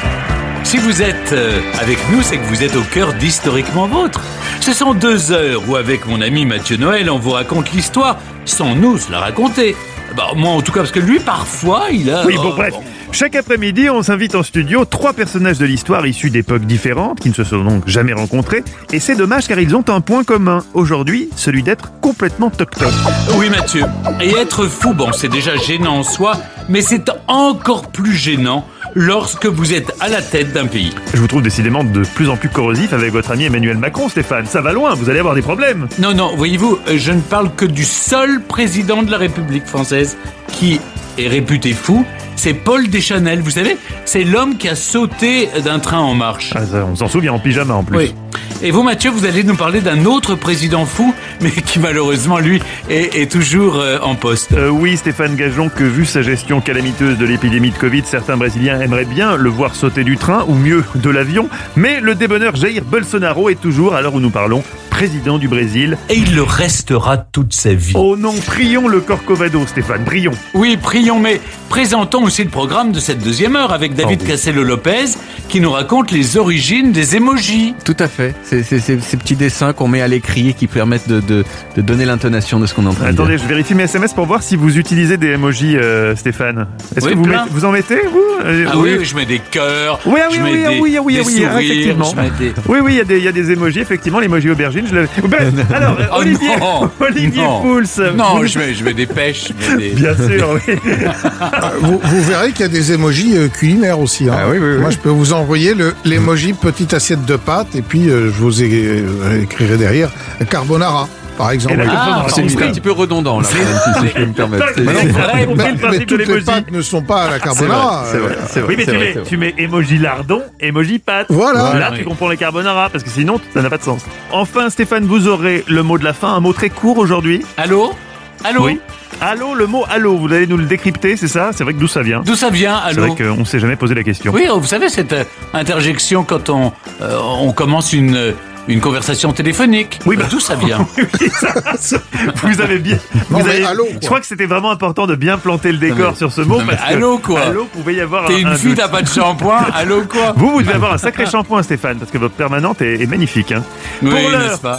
Si vous êtes avec nous, c'est que vous êtes au cœur d'Historiquement Vôtre. Ce sont 2 heures où, avec mon ami Mathieu Noël, on vous raconte l'histoire sans nous se la raconter. Bah, moi, en tout cas, parce que lui, parfois, il a... Oui, bon, bref. Chaque après-midi, on s'invite en studio 3 personnages de l'histoire issus d'époques différentes, qui ne se sont donc jamais rencontrés. Et c'est dommage car ils ont un point commun. Aujourd'hui, celui d'être complètement toc-toc. Oui, Mathieu. Et être fou, bon, c'est déjà gênant en soi, mais c'est encore plus gênant lorsque vous êtes à la tête d'un pays. Je vous trouve décidément de plus en plus corrosif avec votre ami Emmanuel Macron, Stéphane. Ça va loin, vous allez avoir des problèmes. Non, non, voyez-vous, je ne parle que du seul président de la République française qui est réputé fou. C'est Paul Deschanel, vous savez, c'est l'homme qui a sauté d'un train en marche. Ah, ça, on s'en souvient en pyjama en plus. Oui. Et vous, Mathieu, vous allez nous parler d'un autre président fou, mais qui malheureusement, lui, est toujours en poste. Oui, Stéphane, gageons que vu sa gestion calamiteuse de l'épidémie de Covid, certains Brésiliens aimeraient bien le voir sauter du train, ou mieux, de l'avion. Mais le débonnaire Jair Bolsonaro est toujours, à l'heure où nous parlons, président du Brésil. Et il le restera toute sa vie. Oh non, prions le Corcovado, Stéphane, prions. Oui, prions, mais présentons aussi le programme de cette 2e heure avec David Castello-Lopez qui nous raconte les origines des emojis. Tout à fait. C'est ces petits dessins qu'on met à l'écrit et qui permettent de donner l'intonation de ce qu'on est en train de Attendez, dire. je vérifie mes SMS pour voir si vous utilisez des emojis, Stéphane. Est-ce Oui, que plein. vous en mettez, vous Ah oui, je mets des cœurs, Oui, je mets des sourires, effectivement. je mets des... Oui, il y a des emojis, effectivement, l'emoji aubergine. Bref, alors, Oh Olivier, non, Olivier non. Pouls. Non, vous- je mets des pêches. je mets des- Bien sûr, oui. Vous verrez qu'il y a des emojis culinaires aussi. Hein. Ah oui, oui, oui. Moi, je peux vous envoyer l'emoji petite assiette de pâtes et puis je vous écrirai derrière carbonara, par exemple. Et la Ah, C'est un petit peu redondant, là, si je peux me permettre. Mais Mais non, non, vous avez compris le mais principe de toutes les l'emoji. pâtes ne sont pas à la carbonara. C'est vrai, c'est vrai. Oui, mais c'est vrai, tu mets emoji lardon, emoji pâte. Voilà. Là, tu comprends les carbonara, parce que sinon, ça n'a pas de sens. Enfin, Stéphane, vous aurez le mot de la fin, un mot très court aujourd'hui. Allô? Allô? Oui. Allô, le mot allô, vous allez nous le décrypter, c'est ça? C'est vrai que d'où ça vient? D'où ça vient, C'est vrai allô? qu'on ne s'est jamais posé la question. Oui, vous savez, cette interjection quand on commence une conversation téléphonique. Oui, bah- D'où ça vient? Oui, ça, vous avez bien. Non, vous mais avez- allô, quoi. Je crois que c'était vraiment important de bien planter le décor mais- sur ce mot. non, mais parce que allô, quoi. Allô, pouvait y avoir T'es une un fille, doute. t'as pas de shampoing? Allô, quoi? Vous devez avoir un sacré shampoing, Stéphane, parce que votre permanente est magnifique. Hein. Oui, Pour l'heure, n'est-ce pas?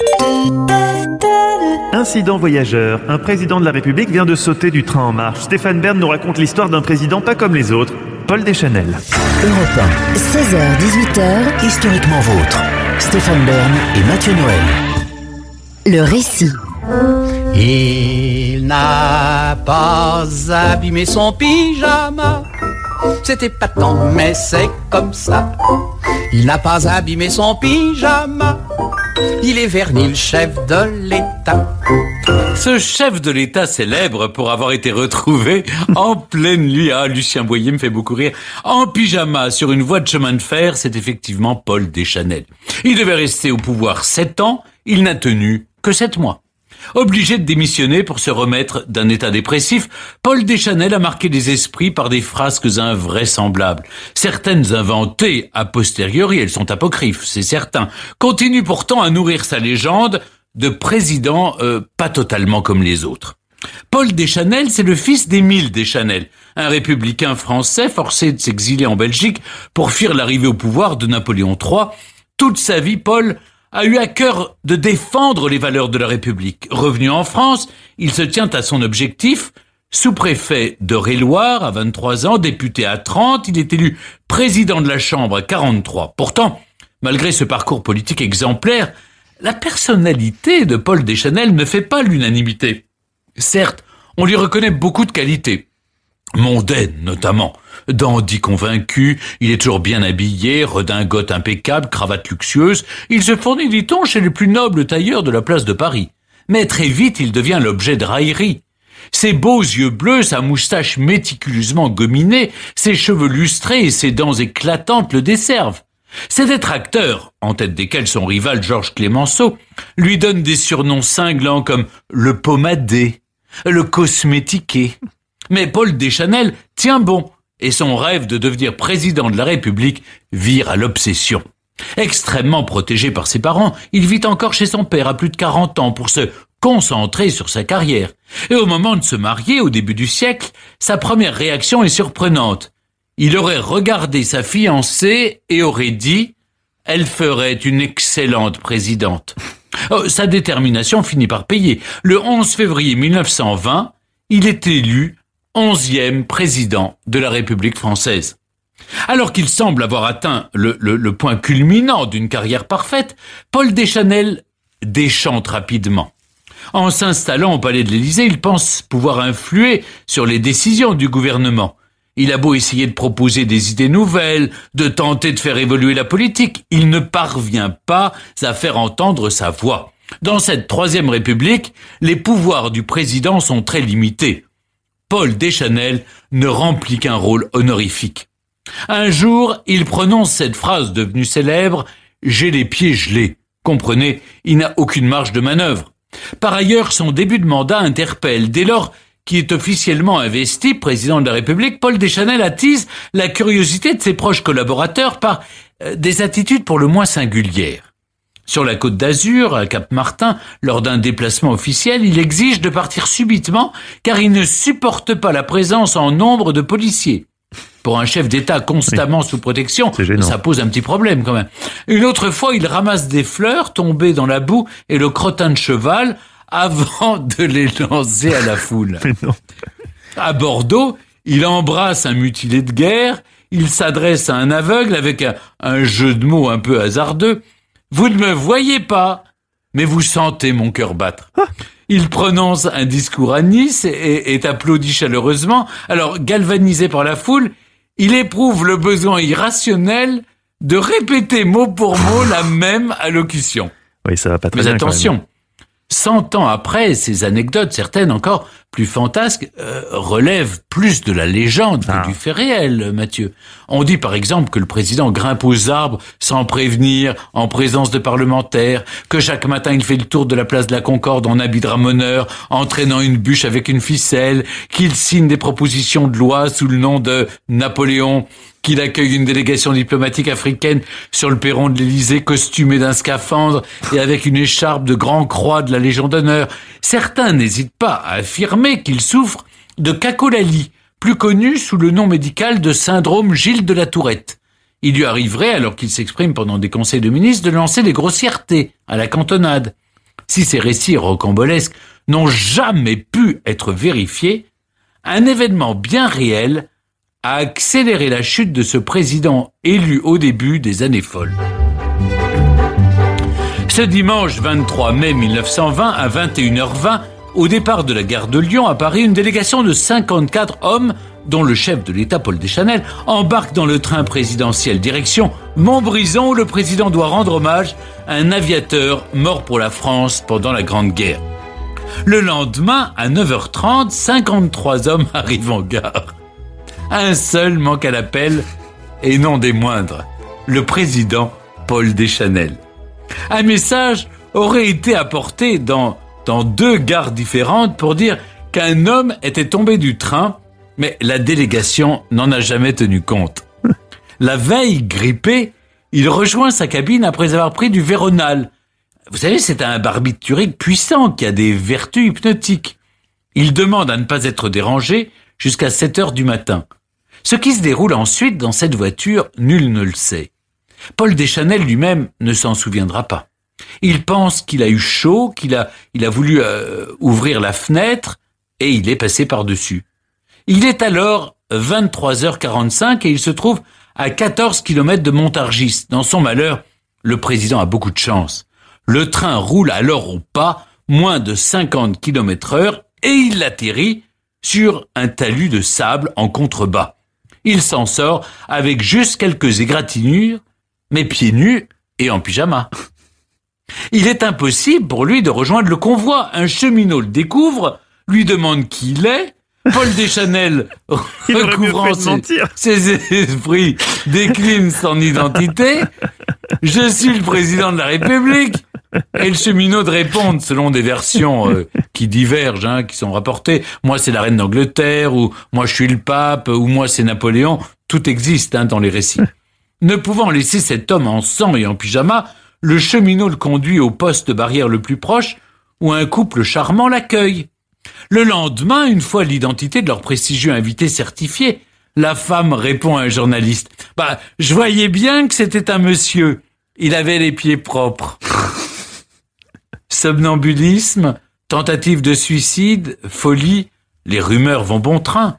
incident voyageur. Un président de la République vient de sauter du train en marche. Stéphane Bern nous raconte l'histoire d'un président pas comme les autres, Paul Deschanel. Europe 16h-18h, 1, historiquement vôtre. Stéphane Bern et Mathieu Noël. le récit. Il n'a pas abîmé son pyjama. C'est épatant, mais c'est comme ça. Il n'a pas abîmé son pyjama. il est verni le chef de l'État. Ce chef de l'État célèbre pour avoir été retrouvé en pleine nuit, Lucien Boyer me fait beaucoup rire, en pyjama sur une voie de chemin de fer, c'est effectivement Paul Deschanel. Il devait rester au pouvoir 7 ans, il n'a tenu que 7 mois. Obligé de démissionner pour se remettre d'un état dépressif, Paul Deschanel a marqué les esprits par des frasques invraisemblables. Certaines inventées a posteriori, elles sont apocryphes, c'est certain, continuent pourtant à nourrir sa légende de président pas totalement comme les autres. Paul Deschanel, c'est le fils d'Émile Deschanel, un républicain français forcé de s'exiler en Belgique pour fuir l'arrivée au pouvoir de Napoléon III. Toute sa vie, Paul a eu à cœur de défendre les valeurs de la République. Revenu en France, il se tient à son objectif. Sous-préfet d'Eure-et-Loir à 23 ans, député à 30, il est élu président de la Chambre à 43. Pourtant, malgré ce parcours politique exemplaire, la personnalité de Paul Deschanel ne fait pas l'unanimité. Certes, on lui reconnaît beaucoup de qualités. Mondaine, notamment. Dandy convaincu, il est toujours bien habillé, redingote impeccable, cravate luxueuse. Il se fournit, dit-on, chez les plus nobles tailleurs de la place de Paris. Mais très vite, il devient l'objet de railleries. Ses beaux yeux bleus, sa moustache méticuleusement gominée, ses cheveux lustrés et ses dents éclatantes le desservent. Ses détracteurs, en tête desquels son rival Georges Clemenceau, lui donnent des surnoms cinglants comme le pommadé, le cosmétiqué. Mais Paul Deschanel tient bon, et son rêve de devenir président de la République vire à l'obsession. Extrêmement protégé par ses parents, il vit encore chez son père à plus de 40 ans pour se concentrer sur sa carrière. Et au moment de se marier, au début du siècle, sa première réaction est surprenante. Il aurait regardé sa fiancée et aurait dit « Elle ferait une excellente présidente ». Sa détermination finit par payer. Le 11 février 1920, il est élu 11e président de la République française. Alors qu'il semble avoir atteint le point culminant d'une carrière parfaite, Paul Deschanel déchante rapidement. En s'installant au palais de l'Élysée, il pense pouvoir influer sur les décisions du gouvernement. Il a beau essayer de proposer des idées nouvelles, de tenter de faire évoluer la politique, il ne parvient pas à faire entendre sa voix. Dans cette Troisième République, les pouvoirs du président sont très limités. Paul Deschanel ne remplit qu'un rôle honorifique. Un jour, il prononce cette phrase devenue célèbre « J'ai les pieds gelés ». Comprenez, il n'a aucune marge de manœuvre. Par ailleurs, son début de mandat interpelle. Dès lors qu'il est officiellement investi président de la République, Paul Deschanel attise la curiosité de ses proches collaborateurs par des attitudes pour le moins singulières. Sur la Côte d'Azur, à Cap-Martin, lors d'un déplacement officiel, il exige de partir subitement car il ne supporte pas la présence en nombre de policiers. Pour un chef d'État constamment sous protection, ça pose un petit problème quand même. Une autre fois, il ramasse des fleurs tombées dans la boue et le crottin de cheval avant de les lancer à la foule. À Bordeaux, il embrasse un mutilé de guerre, il s'adresse à un aveugle avec un jeu de mots un peu hasardeux. « Vous ne me voyez pas, mais vous sentez mon cœur battre. » Il prononce un discours à Nice et est applaudi chaleureusement. Alors, galvanisé par la foule, il éprouve le besoin irrationnel de répéter mot pour mot la même allocution. Oui, ça va pas très bien. Mais attention, 100 ans après, ces anecdotes, certaines encore plus fantasques, relèvent plus de la légende que du fait réel, Mathieu. On dit par exemple que le président grimpe aux arbres sans prévenir, en présence de parlementaires, que chaque matin il fait le tour de la place de la Concorde en habit de ramoneur, entraînant une bûche avec une ficelle, qu'il signe des propositions de loi sous le nom de Napoléon, qu'il accueille une délégation diplomatique africaine sur le perron de l'Élysée, costumé d'un scaphandre et avec une écharpe de grand croix de la Légion d'honneur. Certains n'hésitent pas à affirmer qu'il souffre de cacolalie, plus connu sous le nom médical de syndrome Gilles de la Tourette. Il lui arriverait, alors qu'il s'exprime pendant des conseils de ministres, de lancer des grossièretés à la cantonade. Si ces récits rocambolesques n'ont jamais pu être vérifiés, un événement bien réel a accéléré la chute de ce président élu au début des années folles. Ce dimanche 23 mai 1920 à 21h20, au départ de la gare de Lyon à Paris, une délégation de 54 hommes dont le chef de l'État, Paul Deschanel, embarque dans le train présidentiel direction Montbrison, où le président doit rendre hommage à un aviateur mort pour la France pendant la Grande Guerre. Le lendemain, à 9h30, 53 hommes arrivent en gare. Un seul manque à l'appel, et non des moindres, le président Paul Deschanel. Un message aurait été apporté dans 2 gares différentes pour dire qu'un homme était tombé du train, mais la délégation n'en a jamais tenu compte. La veille, grippé, il rejoint sa cabine après avoir pris du Véronal. Vous savez, c'est un barbiturique puissant qui a des vertus hypnotiques. Il demande à ne pas être dérangé jusqu'à 7h du matin. Ce qui se déroule ensuite dans cette voiture, nul ne le sait. Paul Deschanel lui-même ne s'en souviendra pas. Il pense qu'il a eu chaud, qu'il a voulu ouvrir la fenêtre et il est passé par-dessus. Il est alors 23h45 et il se trouve à 14 km de Montargis. Dans son malheur, le président a beaucoup de chance. Le train roule alors au pas, moins de 50 km/h, et il atterrit sur un talus de sable en contrebas. Il s'en sort avec juste quelques égratignures, mais pieds nus et en pyjama. Il est impossible pour lui de rejoindre le convoi. Un cheminot le découvre, lui demande qui il est. Paul Deschanel, recouvrant ses esprits, décline son identité. « Je suis le président de la République ». Et le cheminot de répondre selon des versions qui divergent, qui sont rapportées. Moi, c'est la reine d'Angleterre, ou moi, je suis le pape, ou moi, c'est Napoléon. Tout existe dans les récits. Ne pouvant laisser cet homme en sang et en pyjama, le cheminot le conduit au poste barrière le plus proche, où un couple charmant l'accueille. Le lendemain, une fois l'identité de leur prestigieux invité certifiée, la femme répond à un journaliste. « Je voyais bien que c'était un monsieur. Il avait les pieds propres. » Somnambulisme, tentative de suicide, folie, les rumeurs vont bon train.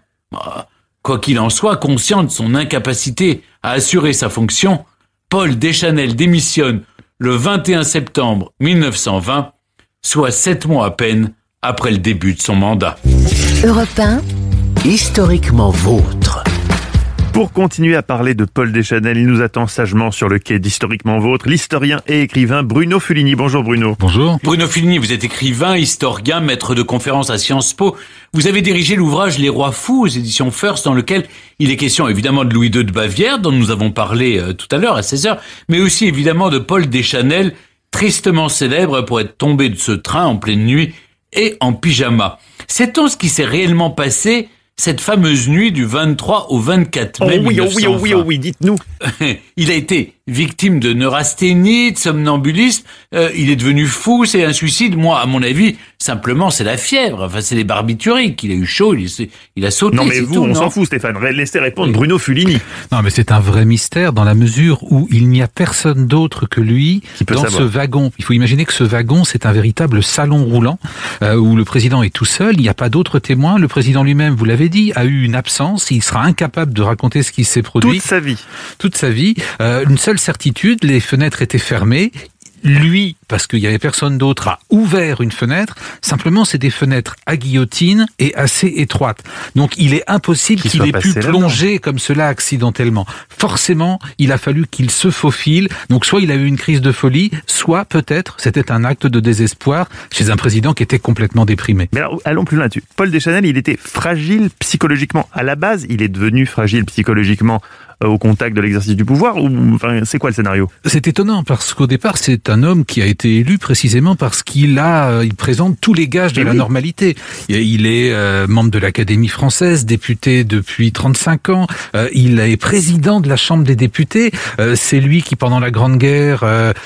Quoi qu'il en soit, conscient de son incapacité à assurer sa fonction, Paul Deschanel démissionne le 21 septembre 1920, soit 7 mois à peine après le début de son mandat. Europe 1, Historiquement vôtre. Pour continuer à parler de Paul Deschanel, il nous attend sagement sur le quai d'Historiquement Vôtre, l'historien et écrivain Bruno Fulini. Bonjour Bruno. Bonjour. Bruno Fulini, vous êtes écrivain, historien, maître de conférences à Sciences Po. Vous avez dirigé l'ouvrage Les Rois Fous aux éditions First, dans lequel il est question évidemment de Louis II de Bavière, dont nous avons parlé tout à l'heure à 16h, mais aussi évidemment de Paul Deschanel, tristement célèbre pour être tombé de ce train en pleine nuit et en pyjama. Sait-on ce qui s'est réellement passé cette fameuse nuit du 23 au 24 mai 1920. Oui, dites-nous. Il a été victime de neurasthénie, de somnambulisme, il est devenu fou, c'est un suicide. Moi, à mon avis, simplement, c'est la fièvre. Enfin, c'est les barbituriques. Il a eu chaud, il a sauté. Non, mais vous, on s'en fout, Stéphane. Laissez répondre Bruno Fulini. Non, mais c'est un vrai mystère dans la mesure où il n'y a personne d'autre que lui dans ce wagon. Il faut imaginer que ce wagon, c'est un véritable salon roulant où le président est tout seul. Il n'y a pas d'autres témoins. Le président lui-même, vous l'avez dit, a eu une absence. Il sera incapable de raconter ce qui s'est produit. Toute sa vie. Une seule certitude, les fenêtres étaient fermées. Lui, parce qu'il y avait personne d'autre, a ouvert une fenêtre. Simplement, c'est des fenêtres à guillotine et assez étroites. Donc, il est impossible qu'il ait pu plonger comme cela accidentellement. Forcément, il a fallu qu'il se faufile. Donc, soit il a eu une crise de folie, soit peut-être c'était un acte de désespoir chez un président qui était complètement déprimé. Mais alors, allons plus loin là-dessus. Paul Deschanel, il était fragile psychologiquement. À la base, il est devenu fragile psychologiquement au contact de l'exercice du pouvoir, ou c'est quoi le scénario? C'est étonnant parce qu'au départ, c'est un homme qui a été élu précisément parce qu'il présente tous les gages de la normalité. Il est membre de l'Académie française, député depuis 35 ans. Il est président de la Chambre des députés. C'est lui qui, pendant la Grande Guerre,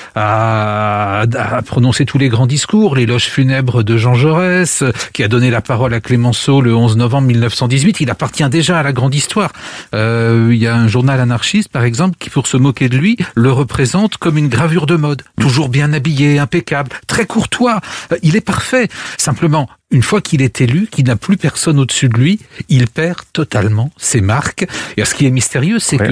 a prononcé tous les grands discours, l'éloge funèbre de Jean Jaurès, qui a donné la parole à Clémenceau le 11 novembre 1918. Il appartient déjà à la grande histoire. Il y a un journal anarchiste, par exemple, qui, pour se moquer de lui, le représente comme une gravure de mode. Toujours bien habillé, impeccable, très courtois. Il est parfait. Simplement, une fois qu'il est élu, qu'il n'a plus personne au-dessus de lui, il perd totalement ses marques. Et ce qui est mystérieux, c'est que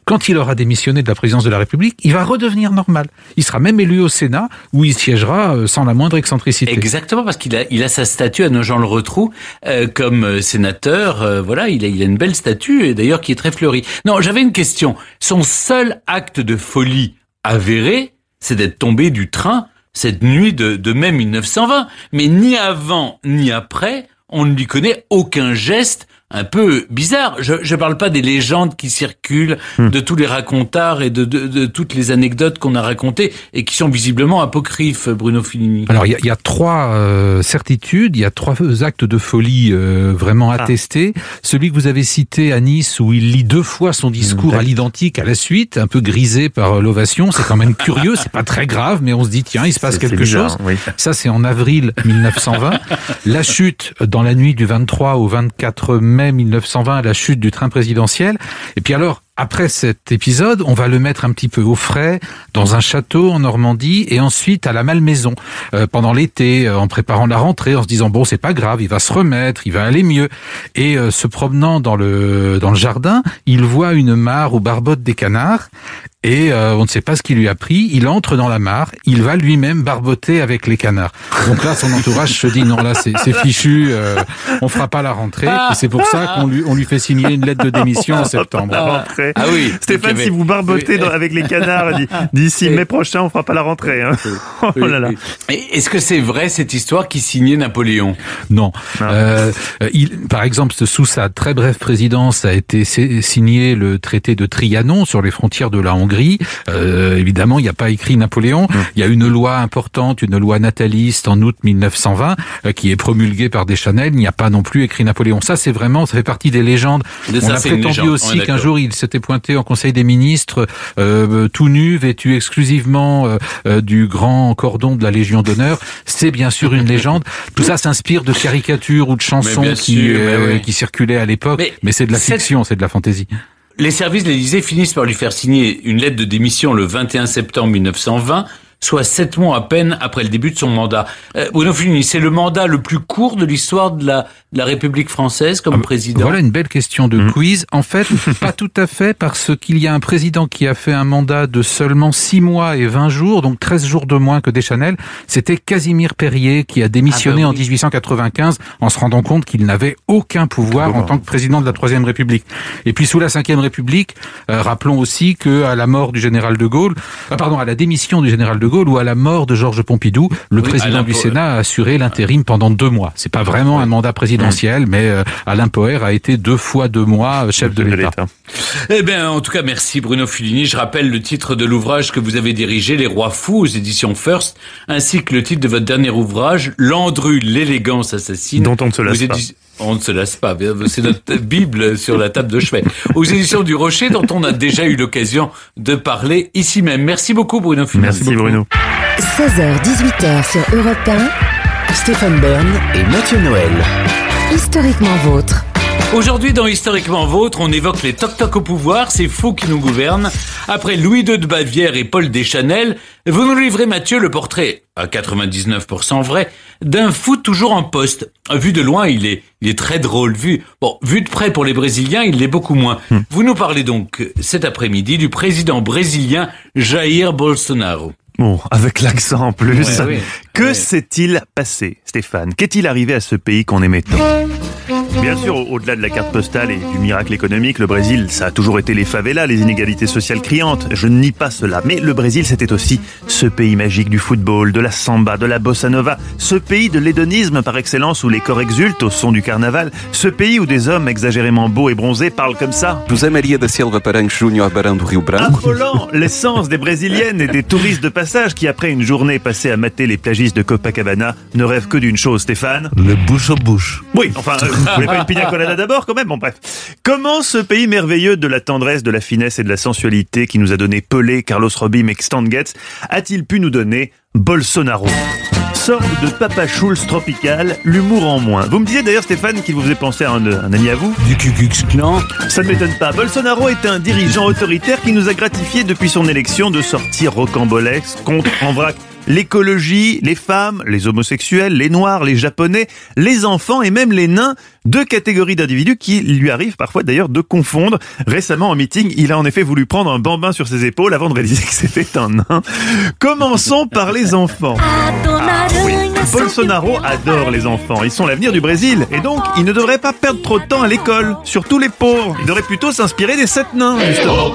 quand il aura démissionné de la présidence de la République, il va redevenir normal. Il sera même élu au Sénat, où il siégera sans la moindre excentricité. Exactement, parce qu'il a sa statue à Nogent-le-Rotrou comme sénateur. Voilà, il a une belle statue, et d'ailleurs qui est très fleurie. Non, j'avais une question. Son seul acte de folie avéré, c'est d'être tombé du train cette nuit de mai 1920. Mais ni avant ni après, on ne lui connaît aucun geste un peu bizarre. Je parle pas des légendes qui circulent, de tous les racontards et de toutes les anecdotes qu'on a racontées et qui sont visiblement apocryphes, Bruno Filini. Alors, il y a trois certitudes, il y a trois actes de folie vraiment attestés. Celui que vous avez cité à Nice, où il lit 2 fois son discours à l'identique à la suite, un peu grisé par l'ovation, c'est quand même curieux, c'est pas très grave, mais on se dit, tiens, il se passe quelque chose. Oui. Ça, c'est en avril 1920. La chute, dans la nuit du 23 au 24 mai 1920, la chute du train présidentiel. Et puis alors, après cet épisode, on va le mettre un petit peu au frais, dans un château en Normandie, et ensuite à la Malmaison, pendant l'été, en préparant la rentrée, en se disant, bon, c'est pas grave, il va se remettre, il va aller mieux. Et se promenant dans le jardin, il voit une mare où barbotent des canards, et on ne sait pas ce qui lui a pris, il entre dans la mare, il va lui-même barboter avec les canards. Donc là, son entourage se dit, non, là, c'est fichu, on fera pas la rentrée, et c'est pour ça qu'on lui fait signer une lettre de démission en septembre. Ah oui, Stéphane, si vous barbotez avec les canards d'ici mai prochain, on fera pas la rentrée. Hein. Oh là là. Est-ce que c'est vrai cette histoire qui signait Napoléon ? Non. Par exemple, sous sa très brève présidence, a été signé le traité de Trianon sur les frontières de la Hongrie. Évidemment, il n'y a pas écrit Napoléon. Il y a une loi importante, une loi nataliste en août 1920, qui est promulguée par Deschanel. Il n'y a pas non plus écrit Napoléon. Ça, c'est vraiment, ça fait partie des légendes. On a prétendu aussi qu'un jour, il s'était pointé en Conseil des ministres, tout nu, vêtu exclusivement du grand cordon de la Légion d'honneur. C'est bien sûr une légende. Tout ça s'inspire de caricatures ou de chansons qui circulaient à l'époque, mais c'est de la fiction, c'est de la fantaisie. Les services de l'Élysée finissent par lui faire signer une lettre de démission le 21 septembre 1920, soit 7 mois à peine après le début de son mandat. Bruno Filini, c'est le mandat le plus court de l'histoire de la République française comme président. Voilà une belle question de quiz. En fait, pas tout à fait, parce qu'il y a un président qui a fait un mandat de seulement 6 mois et 20 jours, donc 13 jours de moins que Deschanel. C'était Casimir Périer qui a démissionné en 1895 en se rendant compte qu'il n'avait aucun pouvoir en tant que président de la Troisième République. Et puis sous la Cinquième République, rappelons aussi que à la mort du général de Gaulle, à la démission du général de Gaulle ou à la mort de Georges Pompidou, le président du Sénat a assuré l'intérim pendant 2 mois. C'est pas vraiment un mandat présidentiel, mais Alain Poher a été 2 fois 2 mois chef de l'État. Eh bien, en tout cas, merci Bruno Filini. Je rappelle le titre de l'ouvrage que vous avez dirigé, Les Rois Fous, aux éditions First, ainsi que le titre de votre dernier ouvrage, Landru, l'élégance assassine. Dont on ne se lasse pas. On ne se lasse pas, c'est notre Bible sur la table de chevet. Aux éditions du Rocher, dont on a déjà eu l'occasion de parler ici même. Merci beaucoup Bruno Filini. Merci Bruno. 16h-18h sur Europe 1. Stéphane Bern et Mathieu Noël. Historiquement vôtre. Aujourd'hui, dans Historiquement Vôtre, on évoque les toc-toc au pouvoir, ces fous qui nous gouvernent. Après Louis II de Bavière et Paul Deschanel, vous nous livrez, Mathieu, le portrait, à 99% vrai, d'un fou toujours en poste. Vu de loin, il est très drôle. Vu de près pour les Brésiliens, il l'est beaucoup moins. Vous nous parlez donc, cet après-midi, du président brésilien Jair Bolsonaro. Bon, avec l'accent en plus. Que s'est-il passé, Stéphane ? Qu'est-il arrivé à ce pays qu'on aimait tant ? Bien sûr, au-delà de la carte postale et du miracle économique, le Brésil, ça a toujours été les favelas, les inégalités sociales criantes. Je ne nie pas cela. Mais le Brésil, c'était aussi ce pays magique du football, de la samba, de la bossa nova. Ce pays de l'hédonisme par excellence où les corps exultent au son du carnaval. Ce pays où des hommes exagérément beaux et bronzés parlent comme ça. José Maria da Silva Paranhos Júnior Barão do Rio Branco. Affolant l'essence des Brésiliennes et des touristes de passage qui, après une journée passée à mater les plagistes de Copacabana, ne rêvent que d'une chose, Stéphane. Le bouche à bouche. Oui, enfin, vous voulez pas une pina colada d'abord quand même ? Bon bref. Comment ce pays merveilleux de la tendresse, de la finesse et de la sensualité qui nous a donné Pelé, Carlos Robim et Stan Getz a-t-il pu nous donner Bolsonaro ? Sorte de Papa Schulz tropical, l'humour en moins. Vous me disiez d'ailleurs, Stéphane, qu'il vous faisait penser à un ami à vous ? Du Ku Klux Klan ? Ça ne m'étonne pas. Bolsonaro est un dirigeant autoritaire qui nous a gratifié depuis son élection de sorties rocambolesques contre, en vrac, l'écologie, les femmes, les homosexuels, les noirs, les japonais, les enfants et même les nains, 2 catégories d'individus qui lui arrivent parfois d'ailleurs de confondre. Récemment en meeting, il a en effet voulu prendre un bambin sur ses épaules avant de réaliser que c'était un nain. Commençons par les enfants. Oui. Bolsonaro adore les enfants. Ils sont l'avenir du Brésil. Et donc, il ne devrait pas perdre trop de temps à l'école. Surtout les pauvres. Il devrait plutôt s'inspirer des 7 nains, justement.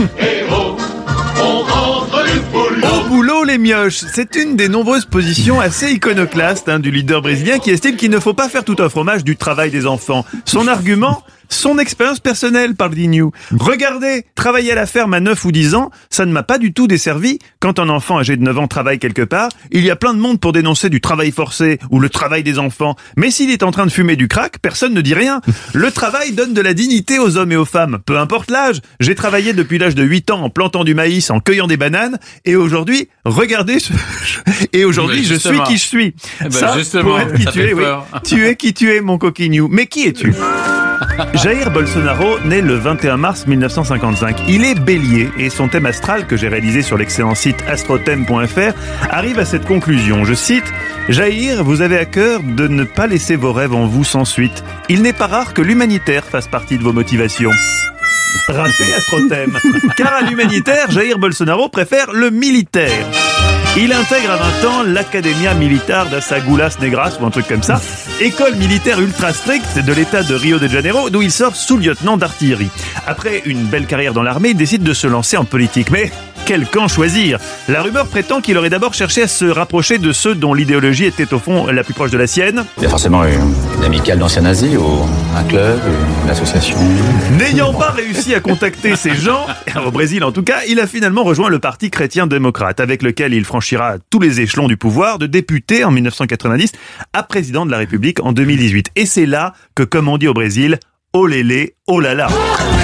Au boulot, les mioches. C'est une des nombreuses positions assez iconoclastes du leader brésilien qui estime qu'il ne faut pas faire tout un fromage du travail des enfants. Son argument ? Son expérience personnelle, parle Dignou. Regardez, travailler à la ferme à 9 ou 10 ans, ça ne m'a pas du tout desservi. Quand un enfant âgé de 9 ans travaille quelque part, il y a plein de monde pour dénoncer du travail forcé ou le travail des enfants. Mais s'il est en train de fumer du crack, personne ne dit rien. Le travail donne de la dignité aux hommes et aux femmes, peu importe l'âge. J'ai travaillé depuis l'âge de 8 ans en plantant du maïs, en cueillant des bananes, et aujourd'hui, regardez, je suis qui je suis. Ça, pour être qui tu es, oui. Tu es qui tu es, mon coquignou. Mais qui es-tu ? Jair Bolsonaro naît le 21 mars 1955. Il est bélier et son thème astral que j'ai réalisé sur l'excellent site astrothème.fr arrive à cette conclusion. Je cite: Jair, vous avez à cœur de ne pas laisser vos rêves en vous sans suite. Il n'est pas rare que l'humanitaire fasse partie de vos motivations. Raté Astrothème. Car à l'humanitaire, Jair Bolsonaro préfère le militaire. Il intègre à 20 ans l'Academia Militar das Agulhas Negras ou un truc comme ça, école militaire ultra stricte de l'état de Rio de Janeiro, d'où il sort sous-lieutenant d'artillerie. Après une belle carrière dans l'armée, il décide de se lancer en politique. Mais quel camp choisir ? La rumeur prétend qu'il aurait d'abord cherché à se rapprocher de ceux dont l'idéologie était au fond la plus proche de la sienne. Il y a forcément une amicale d'anciens nazis, ou un club, une association. N'ayant pas réussi à contacter ces gens, au Brésil en tout cas, il a finalement rejoint le Parti chrétien-démocrate, avec lequel il franchira tous les échelons du pouvoir, de député en 1990 à président de la République en 2018. Et c'est là que, comme on dit au Brésil, oh lélé, oh là là.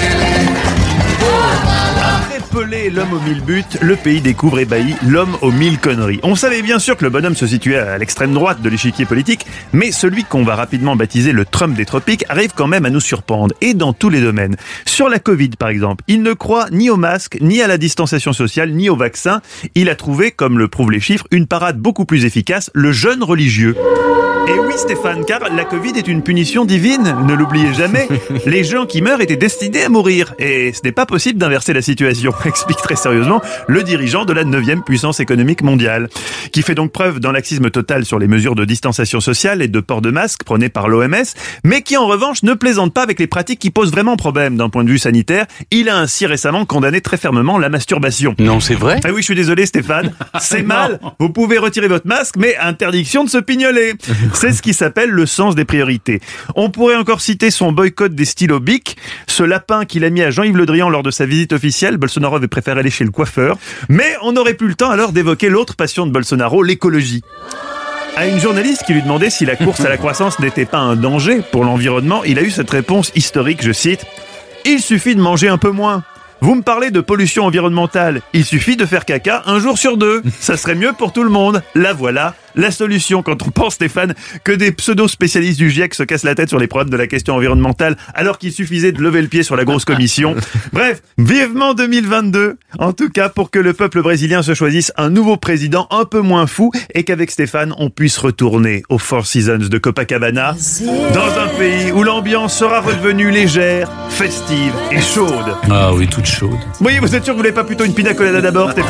Pelé, l'homme aux 1000 buts, le pays découvre ébahi l'homme aux 1000 conneries. On savait bien sûr que le bonhomme se situait à l'extrême droite de l'échiquier politique, mais celui qu'on va rapidement baptiser le Trump des tropiques arrive quand même à nous surprendre, et dans tous les domaines. Sur la Covid par exemple, il ne croit ni au masque, ni à la distanciation sociale, ni au vaccin. Il a trouvé, comme le prouvent les chiffres, une parade beaucoup plus efficace, le jeûne religieux. Et oui Stéphane, car la Covid est une punition divine, ne l'oubliez jamais. Les gens qui meurent étaient destinés à mourir, et ce n'est pas possible d'inverser la situation, explique très sérieusement le dirigeant de la 9e puissance économique mondiale, qui fait donc preuve d'un laxisme total sur les mesures de distanciation sociale et de port de masque prônées par l'OMS, mais qui en revanche ne plaisante pas avec les pratiques qui posent vraiment problème d'un point de vue sanitaire. Il a ainsi récemment condamné très fermement la masturbation. Non, c'est vrai ? Ah oui, je suis désolé Stéphane, c'est mal. Vous pouvez retirer votre masque, mais interdiction de se pignoler. C'est ce qui s'appelle le sens des priorités. On pourrait encore citer son boycott des stylos Bic, ce lapin qu'il a mis à Jean-Yves Le Drian lors de sa visite officielle. Bolsonaro avait préféré aller chez le coiffeur. Mais on n'aurait plus le temps alors d'évoquer l'autre passion de Bolsonaro, l'écologie. À une journaliste qui lui demandait si la course à la croissance n'était pas un danger pour l'environnement, il a eu cette réponse historique, je cite: « Il suffit de manger un peu moins. Vous me parlez de pollution environnementale, il suffit de faire caca un jour sur 2. Ça serait mieux pour tout le monde. La voilà, la solution. » Quand on pense, Stéphane, que des pseudo-spécialistes du GIEC se cassent la tête sur les problèmes de la question environnementale, alors qu'il suffisait de lever le pied sur la grosse commission. Bref, vivement 2022. En tout cas, pour que le peuple brésilien se choisisse un nouveau président un peu moins fou et qu'avec Stéphane, on puisse retourner aux Four Seasons de Copacabana, dans un pays où l'ambiance sera redevenue légère, festive et chaude. Ah oui, toute chaude. Oui, vous êtes sûr que vous voulez pas plutôt une pina colada d'abord, Stéphane ?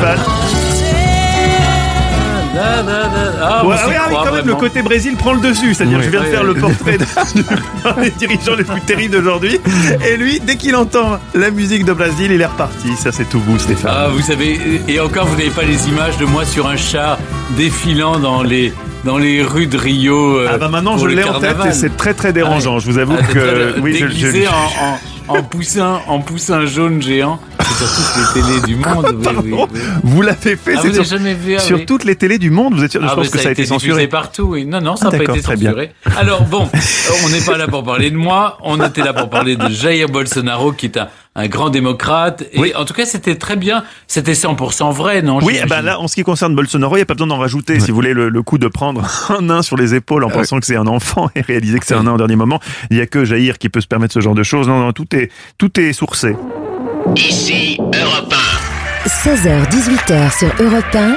Quand même, le côté Brésil prend le dessus. C'est-à-dire que je viens de faire le portrait d'un des dirigeants les plus terribles d'aujourd'hui. Et lui, dès qu'il entend la musique de Brésil, il est reparti. Ça, c'est tout vous, Stéphane. Ah, vous savez, et encore, vous n'avez pas les images de moi sur un char défilant dans les rues de Rio. Maintenant, je l'ai en tête et c'est très très dérangeant. Je vous avoue que... Oui, déguisé en poussin jaune géant. C'est sur toutes les télés du monde. Oui. Vous l'avez fait, c'est sur, jamais vu, sur toutes les télés du monde. Vous êtes sûr? Je pense que ça a été censuré partout. Oui. Non, ça n'a pas été censuré. Alors bon, on n'est pas là pour parler de moi. On était là pour parler de Jair Bolsonaro, qui est un grand démocrate. Et oui. En tout cas, c'était très bien. C'était 100% vrai, non? Oui, là, en ce qui concerne Bolsonaro, il n'y a pas besoin d'en rajouter. Si vous voulez le coup de prendre un nain sur les épaules en pensant que c'est un enfant et réaliser que c'est un nain au dernier moment, il n'y a que Jair qui peut se permettre ce genre de choses. Non, tout est sourcé. Ici, Europe 1. 16h-18h sur Europe 1.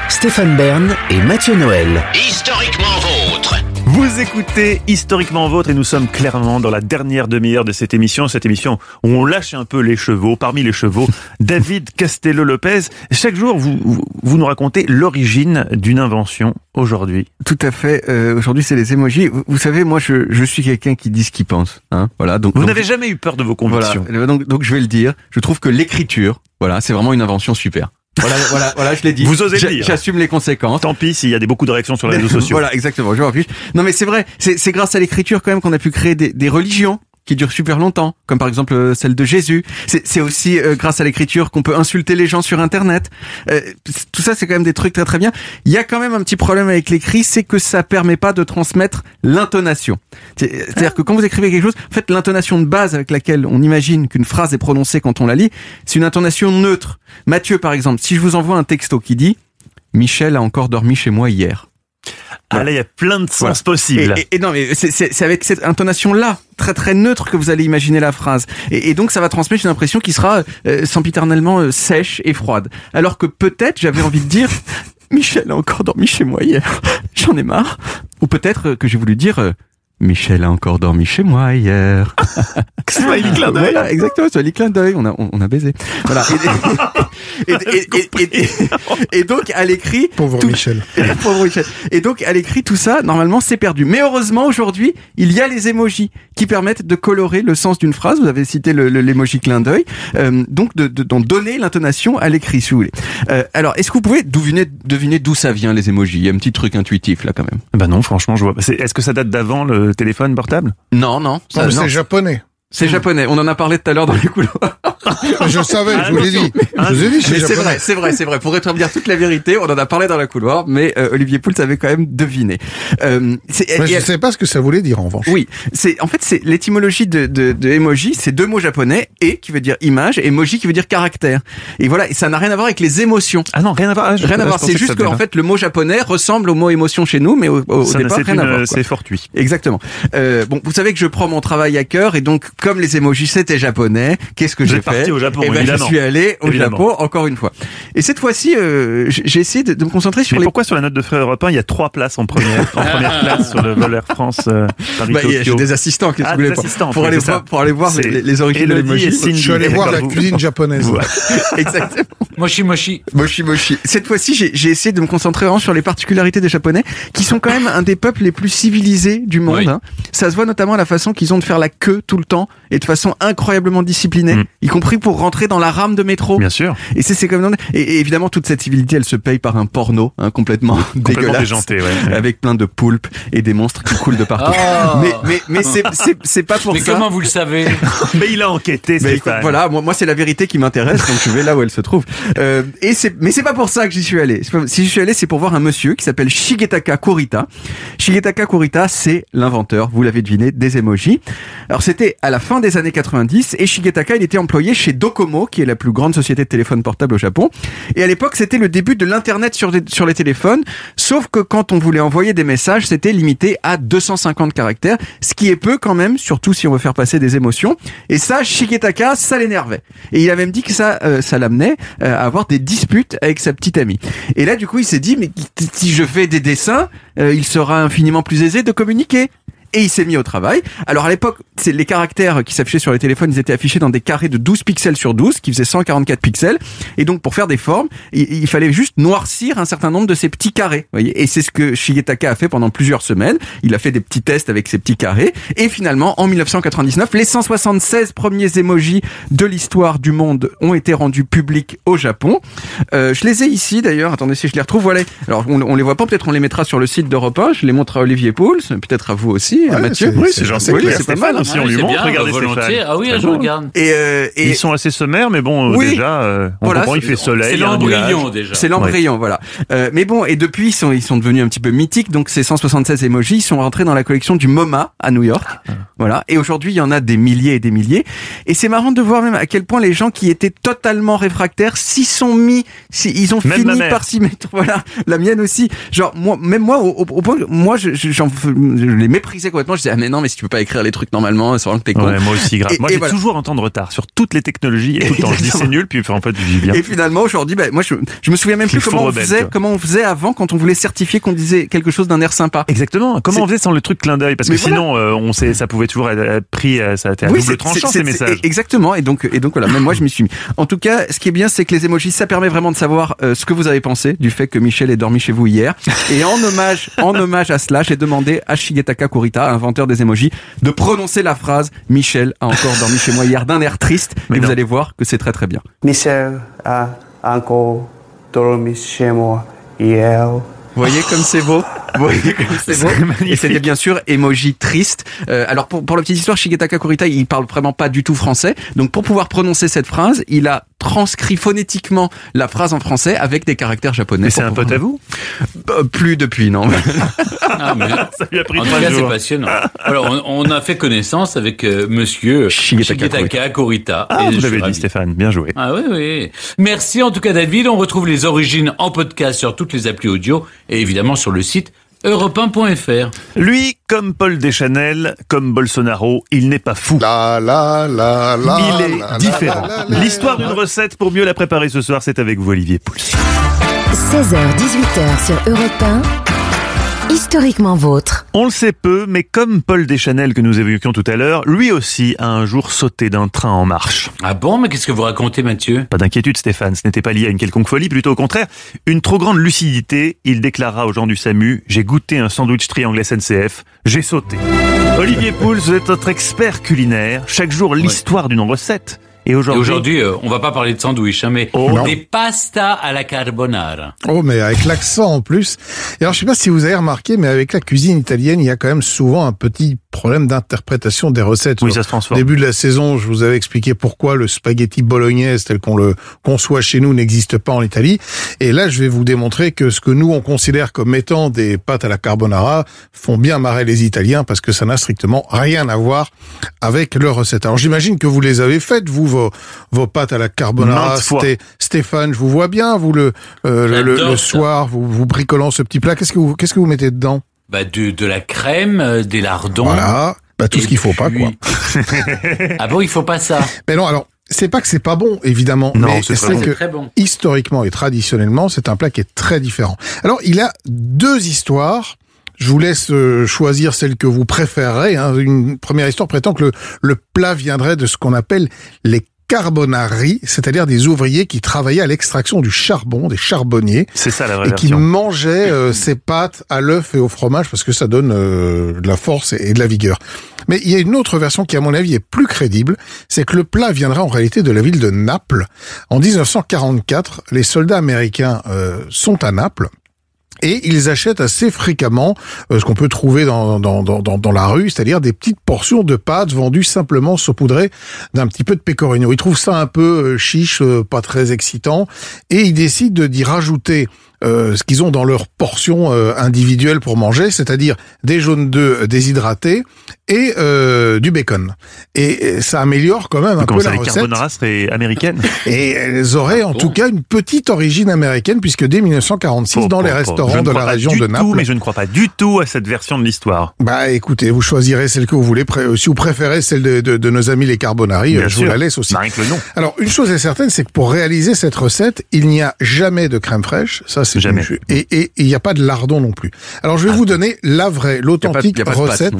Stéphane Bern et Mathieu Noël. Historiquement vôtre. Vous écoutez Historiquement Vôtre et nous sommes clairement dans la dernière demi-heure de cette émission où on lâche un peu les chevaux. Parmi les chevaux, David Castello-Lopez. Chaque jour, vous nous racontez l'origine d'une invention aujourd'hui. Tout à fait. Aujourd'hui, c'est les émojis. Vous savez, moi, je suis quelqu'un qui dit ce qu'il pense. Hein, voilà. Donc, n'avez jamais eu peur de vos convictions. Voilà. Donc, je vais le dire. Je trouve que l'écriture, voilà, c'est vraiment une invention super. Voilà, je l'ai dit. Vous osez le dire. J'assume les conséquences. Tant pis s'il y a beaucoup de réactions sur les réseaux sociaux. Voilà, exactement. Je m'en fiche. Non, mais c'est vrai. C'est grâce à l'écriture quand même qu'on a pu créer des religions qui durent super longtemps, comme par exemple celle de Jésus. C'est aussi grâce à l'écriture qu'on peut insulter les gens sur Internet. Tout ça, c'est quand même des trucs très très bien. Il y a quand même un petit problème avec l'écrit, c'est que ça permet pas de transmettre l'intonation. C'est-à-dire que quand vous écrivez quelque chose, en fait, l'intonation de base avec laquelle on imagine qu'une phrase est prononcée quand on la lit, c'est une intonation neutre. Mathieu, par exemple, si je vous envoie un texto qui dit « Michel a encore dormi chez moi hier », ah là, il y a plein de sens possibles. Et non, mais c'est avec cette intonation-là, très très neutre, que vous allez imaginer la phrase. Et donc, ça va transmettre une impression qui sera sempiternellement sèche et froide. Alors que peut-être, j'avais envie de dire, Michel a encore dormi chez moi hier. J'en ai marre. Ou peut-être que j'ai voulu dire, Michel a encore dormi chez moi hier. Smiley clin d'œil. Voilà, exactement, smiley clin d'œil. On a baisé. Voilà. Et donc, à l'écrit. Pauvre Michel. Pauvre Michel. Et donc, à l'écrit, tout ça, normalement, c'est perdu. Mais heureusement, aujourd'hui, il y a les émojis qui permettent de colorer le sens d'une phrase. Vous avez cité l'émoji clin d'œil. Donc, d'en donner l'intonation à l'écrit, si vous voulez. Alors, est-ce que vous pouvez deviner d'où ça vient, les émojis? Il y a un petit truc intuitif, là, quand même. Bah non, franchement, je vois. Est-ce que ça date d'avant le téléphone portable? Non. C'est japonais. C'est japonais. On en a parlé tout à l'heure dans les couloirs. Je savais, je vous l'ai dit. Je vous ai dit, mais c'est vrai. Pour rétablir toute la vérité, on en a parlé dans la couloir, mais Olivier Pouls avait quand même deviné. Je ne sais pas ce que ça voulait dire en revanche. Oui, c'est l'étymologie de emoji, c'est deux mots japonais, et qui veut dire image, et emoji qui veut dire caractère. Et voilà, et ça n'a rien à voir avec les émotions. Ah non, rien à voir. Rien à voir. C'est juste qu'en fait le mot japonais ressemble au mot émotion chez nous, mais au départ rien à voir. C'est fortuit. Exactement. Bon, vous savez que je prends mon travail à cœur, et donc comme les emojis c'était japonais, qu'est-ce que j'ai fait? Au Japon, je suis allé au Japon encore une fois. Et cette fois-ci, j'ai essayé de me concentrer sur pourquoi sur la note de frais européens il y a 3 places en première classe sur le vol Air France Paris-Tokyo? J'ai des assistants qui pour aller voir les origines de l'emoji. Je suis allé voir la cuisine japonaise. Exactement. Moshi. Cette fois-ci, j'ai essayé de me concentrer vraiment sur les particularités des Japonais, qui sont quand même un des peuples les plus civilisés du monde. Oui. Hein. Ça se voit notamment à la façon qu'ils ont de faire la queue tout le temps et de façon incroyablement disciplinée, y compris pour rentrer dans la rame de métro. Bien sûr. Et c'est comme et évidemment toute cette civilité, elle se paye par un porno complètement dégueulasse, déjanté, avec plein de poulpes et des monstres qui coulent de partout. Oh. Mais c'est pas pour ça. Mais comment vous le savez? Mais il a enquêté. Voilà, moi c'est la vérité qui m'intéresse, donc je vais là où elle se trouve. Mais c'est pas pour ça que j'y suis allé. Si j'y suis allé, c'est pour voir un monsieur qui s'appelle Shigetaka Kurita. Shigetaka Kurita, c'est l'inventeur, vous l'avez deviné, des emojis. Alors c'était à la fin des années 90 et Shigetaka, il était employé chez Docomo, qui est la plus grande société de téléphone portable au Japon. Et à l'époque, c'était le début de l'internet sur les téléphones, sauf que quand on voulait envoyer des messages, c'était limité à 250 caractères, ce qui est peu quand même, surtout si on veut faire passer des émotions. Et ça, Shigetaka, ça l'énervait. Et il a même dit que ça l'amenait à avoir des disputes avec sa petite amie. Et là, du coup, il s'est dit, mais si je fais des dessins, il sera infiniment plus aisé de communiquer. Et il s'est mis au travail. Alors à l'époque, les caractères qui s'affichaient sur les téléphones, ils étaient affichés dans des carrés de 12 pixels sur 12, qui faisaient 144 pixels. Et donc pour faire des formes, il fallait juste noircir un certain nombre de ces petits carrés. Voyez. Et c'est ce que Shigetaka a fait pendant plusieurs semaines. Il a fait des petits tests avec ces petits carrés. Et finalement, en 1999, les 176 premiers emojis de l'histoire du monde ont été rendus publics au Japon. Je les ai ici d'ailleurs. Attendez si je les retrouve. Voilà. Alors on les voit pas, peut-être on les mettra sur le site d'Europe 1. Je les montre à Olivier Pouls, peut-être à vous aussi. Ouais, Mathieu, c'est gentil. C'est pas mal. Si on lui montre, regardez volontiers. Ah oui, je regarde. Et ils sont assez sommaires, mais bon, déjà, on comprend, il fait soleil. C'est l'embryon déjà. C'est l'embryon, voilà. Mais bon, et depuis, ils sont devenus un petit peu mythiques. Donc ces 176 emojis sont rentrés dans la collection du MoMA à New York. Voilà. Et aujourd'hui, il y en a des milliers et des milliers. Et c'est marrant de voir même à quel point les gens qui étaient totalement réfractaires ils ont fini par s'y mettre. Voilà. La mienne aussi. Genre, moi, au point, je les méprisais m'épuisait complètement. Je disais, ah mais non, mais si tu peux pas écrire les trucs normalement, c'est vraiment que t'es con. Ouais, moi aussi, grave. Moi, j'ai voilà. toujours un temps de retard sur toutes les technologies et tout le temps. Je dis c'est nul, puis en fait, je dis bien. Et finalement, aujourd'hui, moi, je me souviens même plus comment on faisait avant quand on voulait certifier qu'on disait quelque chose d'un air sympa. Exactement. Comment on faisait sans le truc clin d'œil? Parce que sinon, ça pouvait toujours être pris, ça a été à double tranchant, ces messages. Exactement. Et donc voilà. Même moi, je m'y suis mis. En tout cas, ce qui est bien, c'est que les emojis, ça permet vraiment de savoir ce que vous avez pensé du fait que Michel ait dormi chez vous hier. Et en hommage à cela, j'ai demandé à Shigetaka Kurita, inventeur des emojis, de prononcer la phrase « Michel a encore dormi chez moi hier » d'un air triste. Et vous allez voir que c'est très très bien. Michel a encore dormi chez moi hier. Vous voyez comme c'est beau? Vous voyez comme c'est beau? Et c'était bien sûr emoji triste. Alors pour la petite histoire, Shigetaka Kurita, il parle vraiment pas du tout français. Donc pour pouvoir prononcer cette phrase, il a transcrit phonétiquement la phrase en français avec des caractères japonais. Mais c'est un pote à vous? Plus depuis, non. Ah, mais ça lui a pris 3 jours. En tout cas, c'est passionnant. Alors, on a fait connaissance avec monsieur Shigetaka Kurita. Ah, vous l'avez dit, Stéphane. Bien joué. Ah oui. Merci en tout cas, David. On retrouve les origines en podcast sur toutes les applis audio et évidemment sur le site europe1.fr. Lui, comme Paul Deschanel, comme Bolsonaro, il n'est pas fou. Il est différent. L'histoire d'une recette pour mieux la préparer ce soir, c'est avec vous, Olivier Pouls. 16h-18h sur Europe 1. Historiquement vôtre. On le sait peu, mais comme Paul Deschanel que nous évoquions tout à l'heure, lui aussi a un jour sauté d'un train en marche. Ah bon, mais qu'est-ce que vous racontez, Mathieu? Pas d'inquiétude, Stéphane, ce n'était pas lié à une quelconque folie, plutôt au contraire, une trop grande lucidité. Il déclara aux gens du SAMU, j'ai goûté un sandwich triangle SNCF, j'ai sauté. Olivier Pouls, vous êtes notre expert culinaire, chaque jour l'histoire d'une recette. Et aujourd'hui, on va pas parler de sandwich, mais des pastas à la carbonara. Oh, mais avec l'accent en plus. Et alors, je sais pas si vous avez remarqué, mais avec la cuisine italienne, il y a quand même souvent un petit problème d'interprétation des recettes. Oui, ça se transforme. Au début de la saison, je vous avais expliqué pourquoi le spaghetti bolognaise tel qu'on le conçoit chez nous n'existe pas en Italie. Et là, je vais vous démontrer que ce que nous, on considère comme étant des pâtes à la carbonara font bien marrer les Italiens parce que ça n'a strictement rien à voir avec leur recette. Alors, j'imagine que vous les avez faites, vous, vos pâtes à la carbonara. Stéphane, je vous vois bien, vous le soir, vous bricolant ce petit plat. Qu'est-ce que vous mettez dedans? De la crème, des lardons. Voilà. Tout ce qu'il faut pas, quoi. Ah bon, il faut pas ça? Mais non, alors, c'est pas que c'est pas bon, évidemment. Non, mais c'est que, très bon. Historiquement et traditionnellement, c'est un plat qui est très différent. Alors, il a 2 histoires. Je vous laisse choisir celle que vous préférez. Une première histoire prétend que le plat viendrait de ce qu'on appelle les carbonari, c'est-à-dire des ouvriers qui travaillaient à l'extraction du charbon, des charbonniers. C'est ça la vraie version. Et qui mangeaient ces pâtes à l'œuf et au fromage parce que ça donne de la force et de la vigueur. Mais il y a une autre version qui, à mon avis, est plus crédible. C'est que le plat viendra en réalité de la ville de Naples. En 1944, les soldats américains sont à Naples. Et ils achètent assez fréquemment ce qu'on peut trouver dans la rue, c'est-à-dire des petites portions de pâtes vendues simplement saupoudrées d'un petit peu de pecorino. Ils trouvent ça un peu chiche, pas très excitant, et ils décident d'y rajouter ce qu'ils ont dans leur portion individuelle pour manger, c'est-à-dire des jaunes d'œufs déshydratés et du bacon. Et ça améliore quand même un peu la recette. Les carbonara seraient américaines. Et elles auraient en tout cas une petite origine américaine, puisque dès 1946, dans les restaurants de la région de Naples... Mais je ne crois pas du tout à cette version de l'histoire. Écoutez, vous choisirez celle que vous voulez. Si vous préférez celle de nos amis les carbonari, je vous la laisse aussi. Rien que le nom. Alors, une chose est certaine, c'est que pour réaliser cette recette, il n'y a jamais de crème fraîche. Ça, c'est jamais. Et il n'y a pas de lardon non plus. Alors, je vais vous donner la vraie, l'authentique recette.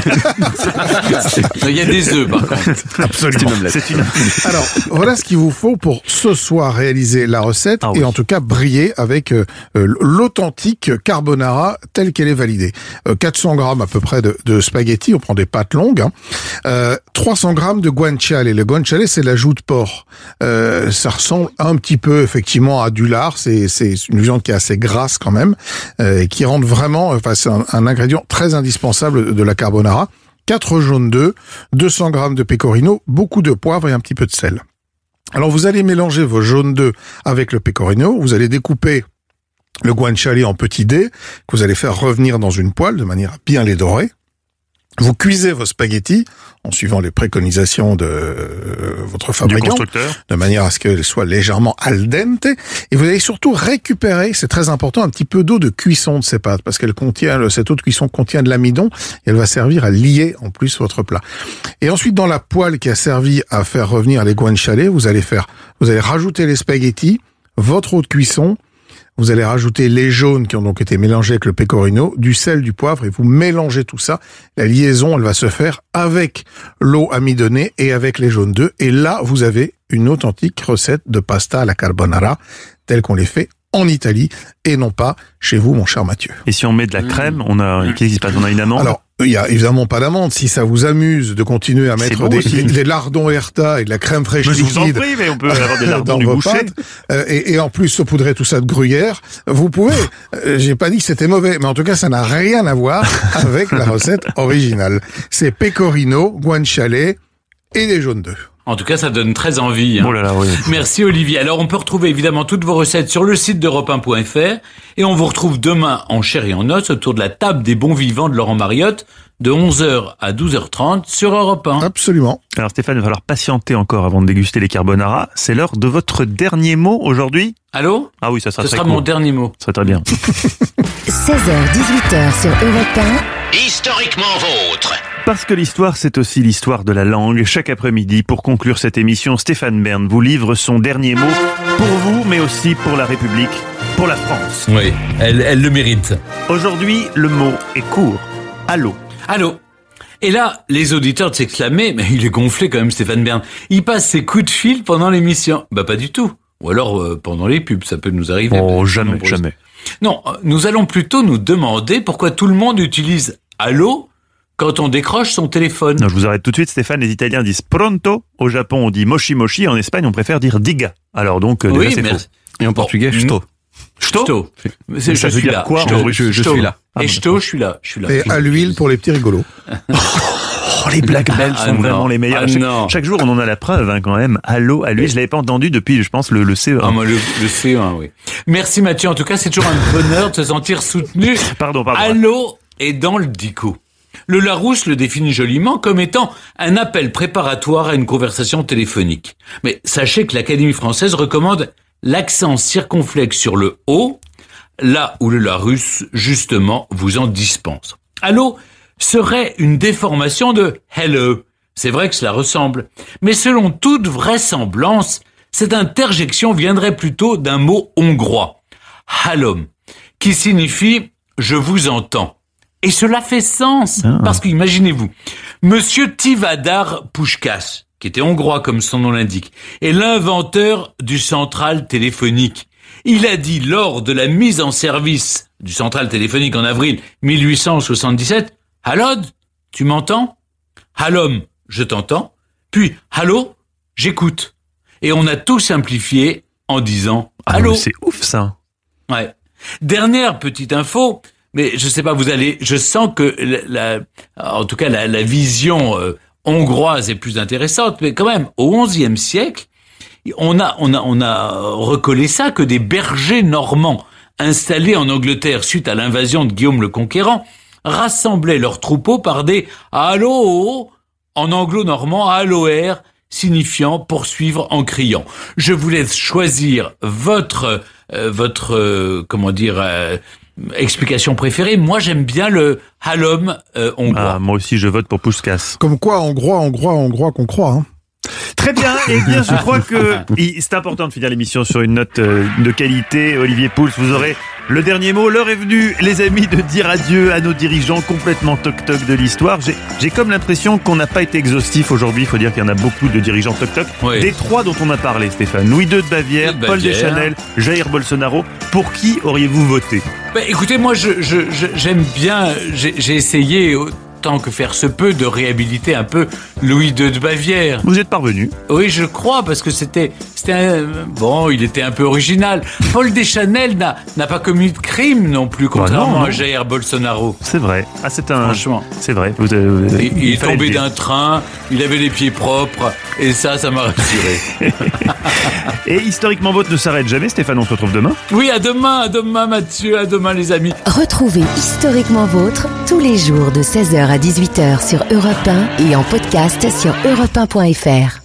Il y a des œufs, par contre. Absolument. C'est une omelette. Alors, voilà ce qu'il vous faut pour ce soir réaliser la recette et en tout cas briller avec l'authentique carbonara telle qu'elle est validée. 400 grammes à peu près de spaghettis, on prend des pâtes longues. 300 grammes de guanciale. Le guanciale, c'est la joue de porc. Ça ressemble un petit peu effectivement à du lard. C'est une viande qui est assez grasse quand même, qui rend vraiment, c'est un ingrédient très indispensable de la carbonara. 4 jaunes d'œufs, 200 grammes de pecorino, beaucoup de poivre et un petit peu de sel. Alors vous allez mélanger vos jaunes d'œufs avec le pecorino, vous allez découper le guanciale en petits dés, que vous allez faire revenir dans une poêle de manière à bien les dorer. Vous cuisez vos spaghettis en suivant les préconisations de votre fabricant, de manière à ce qu'elles soient légèrement al dente. Et vous allez surtout récupérer, c'est très important, un petit peu d'eau de cuisson de ces pâtes, parce cette eau de cuisson contient de l'amidon, et elle va servir à lier en plus votre plat. Et ensuite, dans la poêle qui a servi à faire revenir les guanciale, vous allez rajouter les spaghettis, votre eau de cuisson. Vous allez rajouter les jaunes qui ont donc été mélangés avec le pecorino, du sel, du poivre, et vous mélangez tout ça. La liaison, elle va se faire avec l'eau amidonnée et avec les jaunes d'œufs. Et là, vous avez une authentique recette de pasta alla carbonara, telle qu'on les fait en Italie, et non pas chez vous, mon cher Mathieu. Et si on met de la crème, qu'est-ce qui se passe? On a une amande? Alors, il y a évidemment pas d'amande. Si ça vous amuse de continuer à mettre des lardons Herta et de la crème fraîche liquide, je vous en prie, mais on peut avoir des lardons du boucher. Et en plus saupoudrer tout ça de gruyère, vous pouvez. J'ai pas dit que c'était mauvais, mais en tout cas, ça n'a rien à voir avec la recette originale. C'est pecorino, guanciale et des jaunes d'œufs. En tout cas, ça donne très envie. Hein. Oh là là, oui. Merci Olivier. Alors, on peut retrouver évidemment toutes vos recettes sur le site d'Europe1.fr et on vous retrouve demain en chair et en os autour de la table des bons vivants de Laurent Mariotte de 11h à 12h30 sur Europe 1. Absolument. Alors Stéphane, il va falloir patienter encore avant de déguster les carbonara. C'est l'heure de votre dernier mot aujourd'hui. Allô? Ah oui, ça sera très court. Mon dernier mot. Ça sera très bien. 16h-18h sur Europe 1. Historiquement vôtre. Parce que l'histoire, c'est aussi l'histoire de la langue. Chaque après-midi, pour conclure cette émission, Stéphane Bern vous livre son dernier mot pour vous, mais aussi pour la République, pour la France. Oui, elle le mérite. Aujourd'hui, le mot est court. Allô. Allô. Et là, les auditeurs de s'exclamer, mais il est gonflé quand même, Stéphane Bern. Il passe ses coups de fil pendant l'émission. Bah pas du tout. Ou alors pendant les pubs, ça peut nous arriver. Oh, jamais. Non, nous allons plutôt nous demander pourquoi tout le monde utilise allô quand on décroche son téléphone. Non, je vous arrête tout de suite, Stéphane. Les Italiens disent pronto. Au Japon, on dit moshi moshi. En Espagne, on préfère dire diga. Alors donc, déjà, c'est faux. Et en portugais, sto. Sto. Je suis là. Quoi? Je suis là. Et sto, je suis là. Et à l'huile pour les petits rigolos. Oh, les blagues belles sont vraiment les meilleures. Chaque jour, on en a la preuve, hein, quand même. Allô, à lui. Je l'avais pas entendu depuis, je pense, le CE1. Ah, moi, le CE1, oui. Merci, Mathieu. En tout cas, c'est toujours un bonheur de se sentir soutenu. Pardon. Allô est dans le dico. Le Larousse le définit joliment comme étant un appel préparatoire à une conversation téléphonique. Mais sachez que l'Académie française recommande l'accent circonflexe sur le « o », là où le Larousse, justement, vous en dispense. Allô serait une déformation de « hello ». C'est vrai que cela ressemble. Mais selon toute vraisemblance, cette interjection viendrait plutôt d'un mot hongrois, « hallom », qui signifie « je vous entends ». Et cela fait sens, parce qu'imaginez-vous, Monsieur Tivadar Puskás, qui était hongrois comme son nom l'indique, est l'inventeur du central téléphonique. Il a dit lors de la mise en service du central téléphonique en avril 1877, « Hallod, tu m'entends ? Hallom, je t'entends. Puis, Hallo, j'écoute. » Et on a tout simplifié en disant « Allô ». C'est ouf ça. Ouais. Dernière petite info. Mais je sais pas, je sens que en tout cas la vision hongroise est plus intéressante, mais quand même au XIe siècle, on a recollé ça que des bergers normands installés en Angleterre suite à l'invasion de Guillaume le Conquérant rassemblaient leurs troupeaux par des allô en anglo-normand, alloer signifiant poursuivre en criant. Je vous laisse choisir votre explication préférée. Moi, j'aime bien le hallom hongrois. Ah, moi aussi, je vote pour Puskás. Comme quoi, hongrois qu'on croit. Hein. Très bien. Eh bien, je crois que c'est important de finir l'émission sur une note de qualité. Olivier Pouls, vous aurez le dernier mot. L'heure est venue, les amis, de dire adieu à nos dirigeants complètement toc-toc de l'histoire. J'ai comme l'impression qu'on n'a pas été exhaustif aujourd'hui. Il faut dire qu'il y en a beaucoup de dirigeants toc-toc. Oui. Des trois dont on a parlé, Stéphane. Louis II de Bavière, Paul Deschanel, Jair Bolsonaro. Pour qui auriez-vous voté ? Écoutez, moi, j'aime bien, j'ai essayé, tant que faire se peut, de réhabiliter un peu Louis II de Bavière. Vous êtes parvenu ? Oui, je crois, parce que il était un peu original. Paul Deschanel n'a pas commis de crime non plus, contrairement à Jair Bolsonaro. C'est vrai. Ah, franchement. C'est vrai. Il est tombé d'un train, il avait les pieds propres, et ça m'a rassuré. Et Historiquement Vôtre ne s'arrête jamais, Stéphane, on se retrouve demain. Oui, à demain Mathieu, à demain les amis. Retrouvez Historiquement Vôtre tous les jours de 16h à 18h sur Europe 1 et en podcast sur europe1.fr.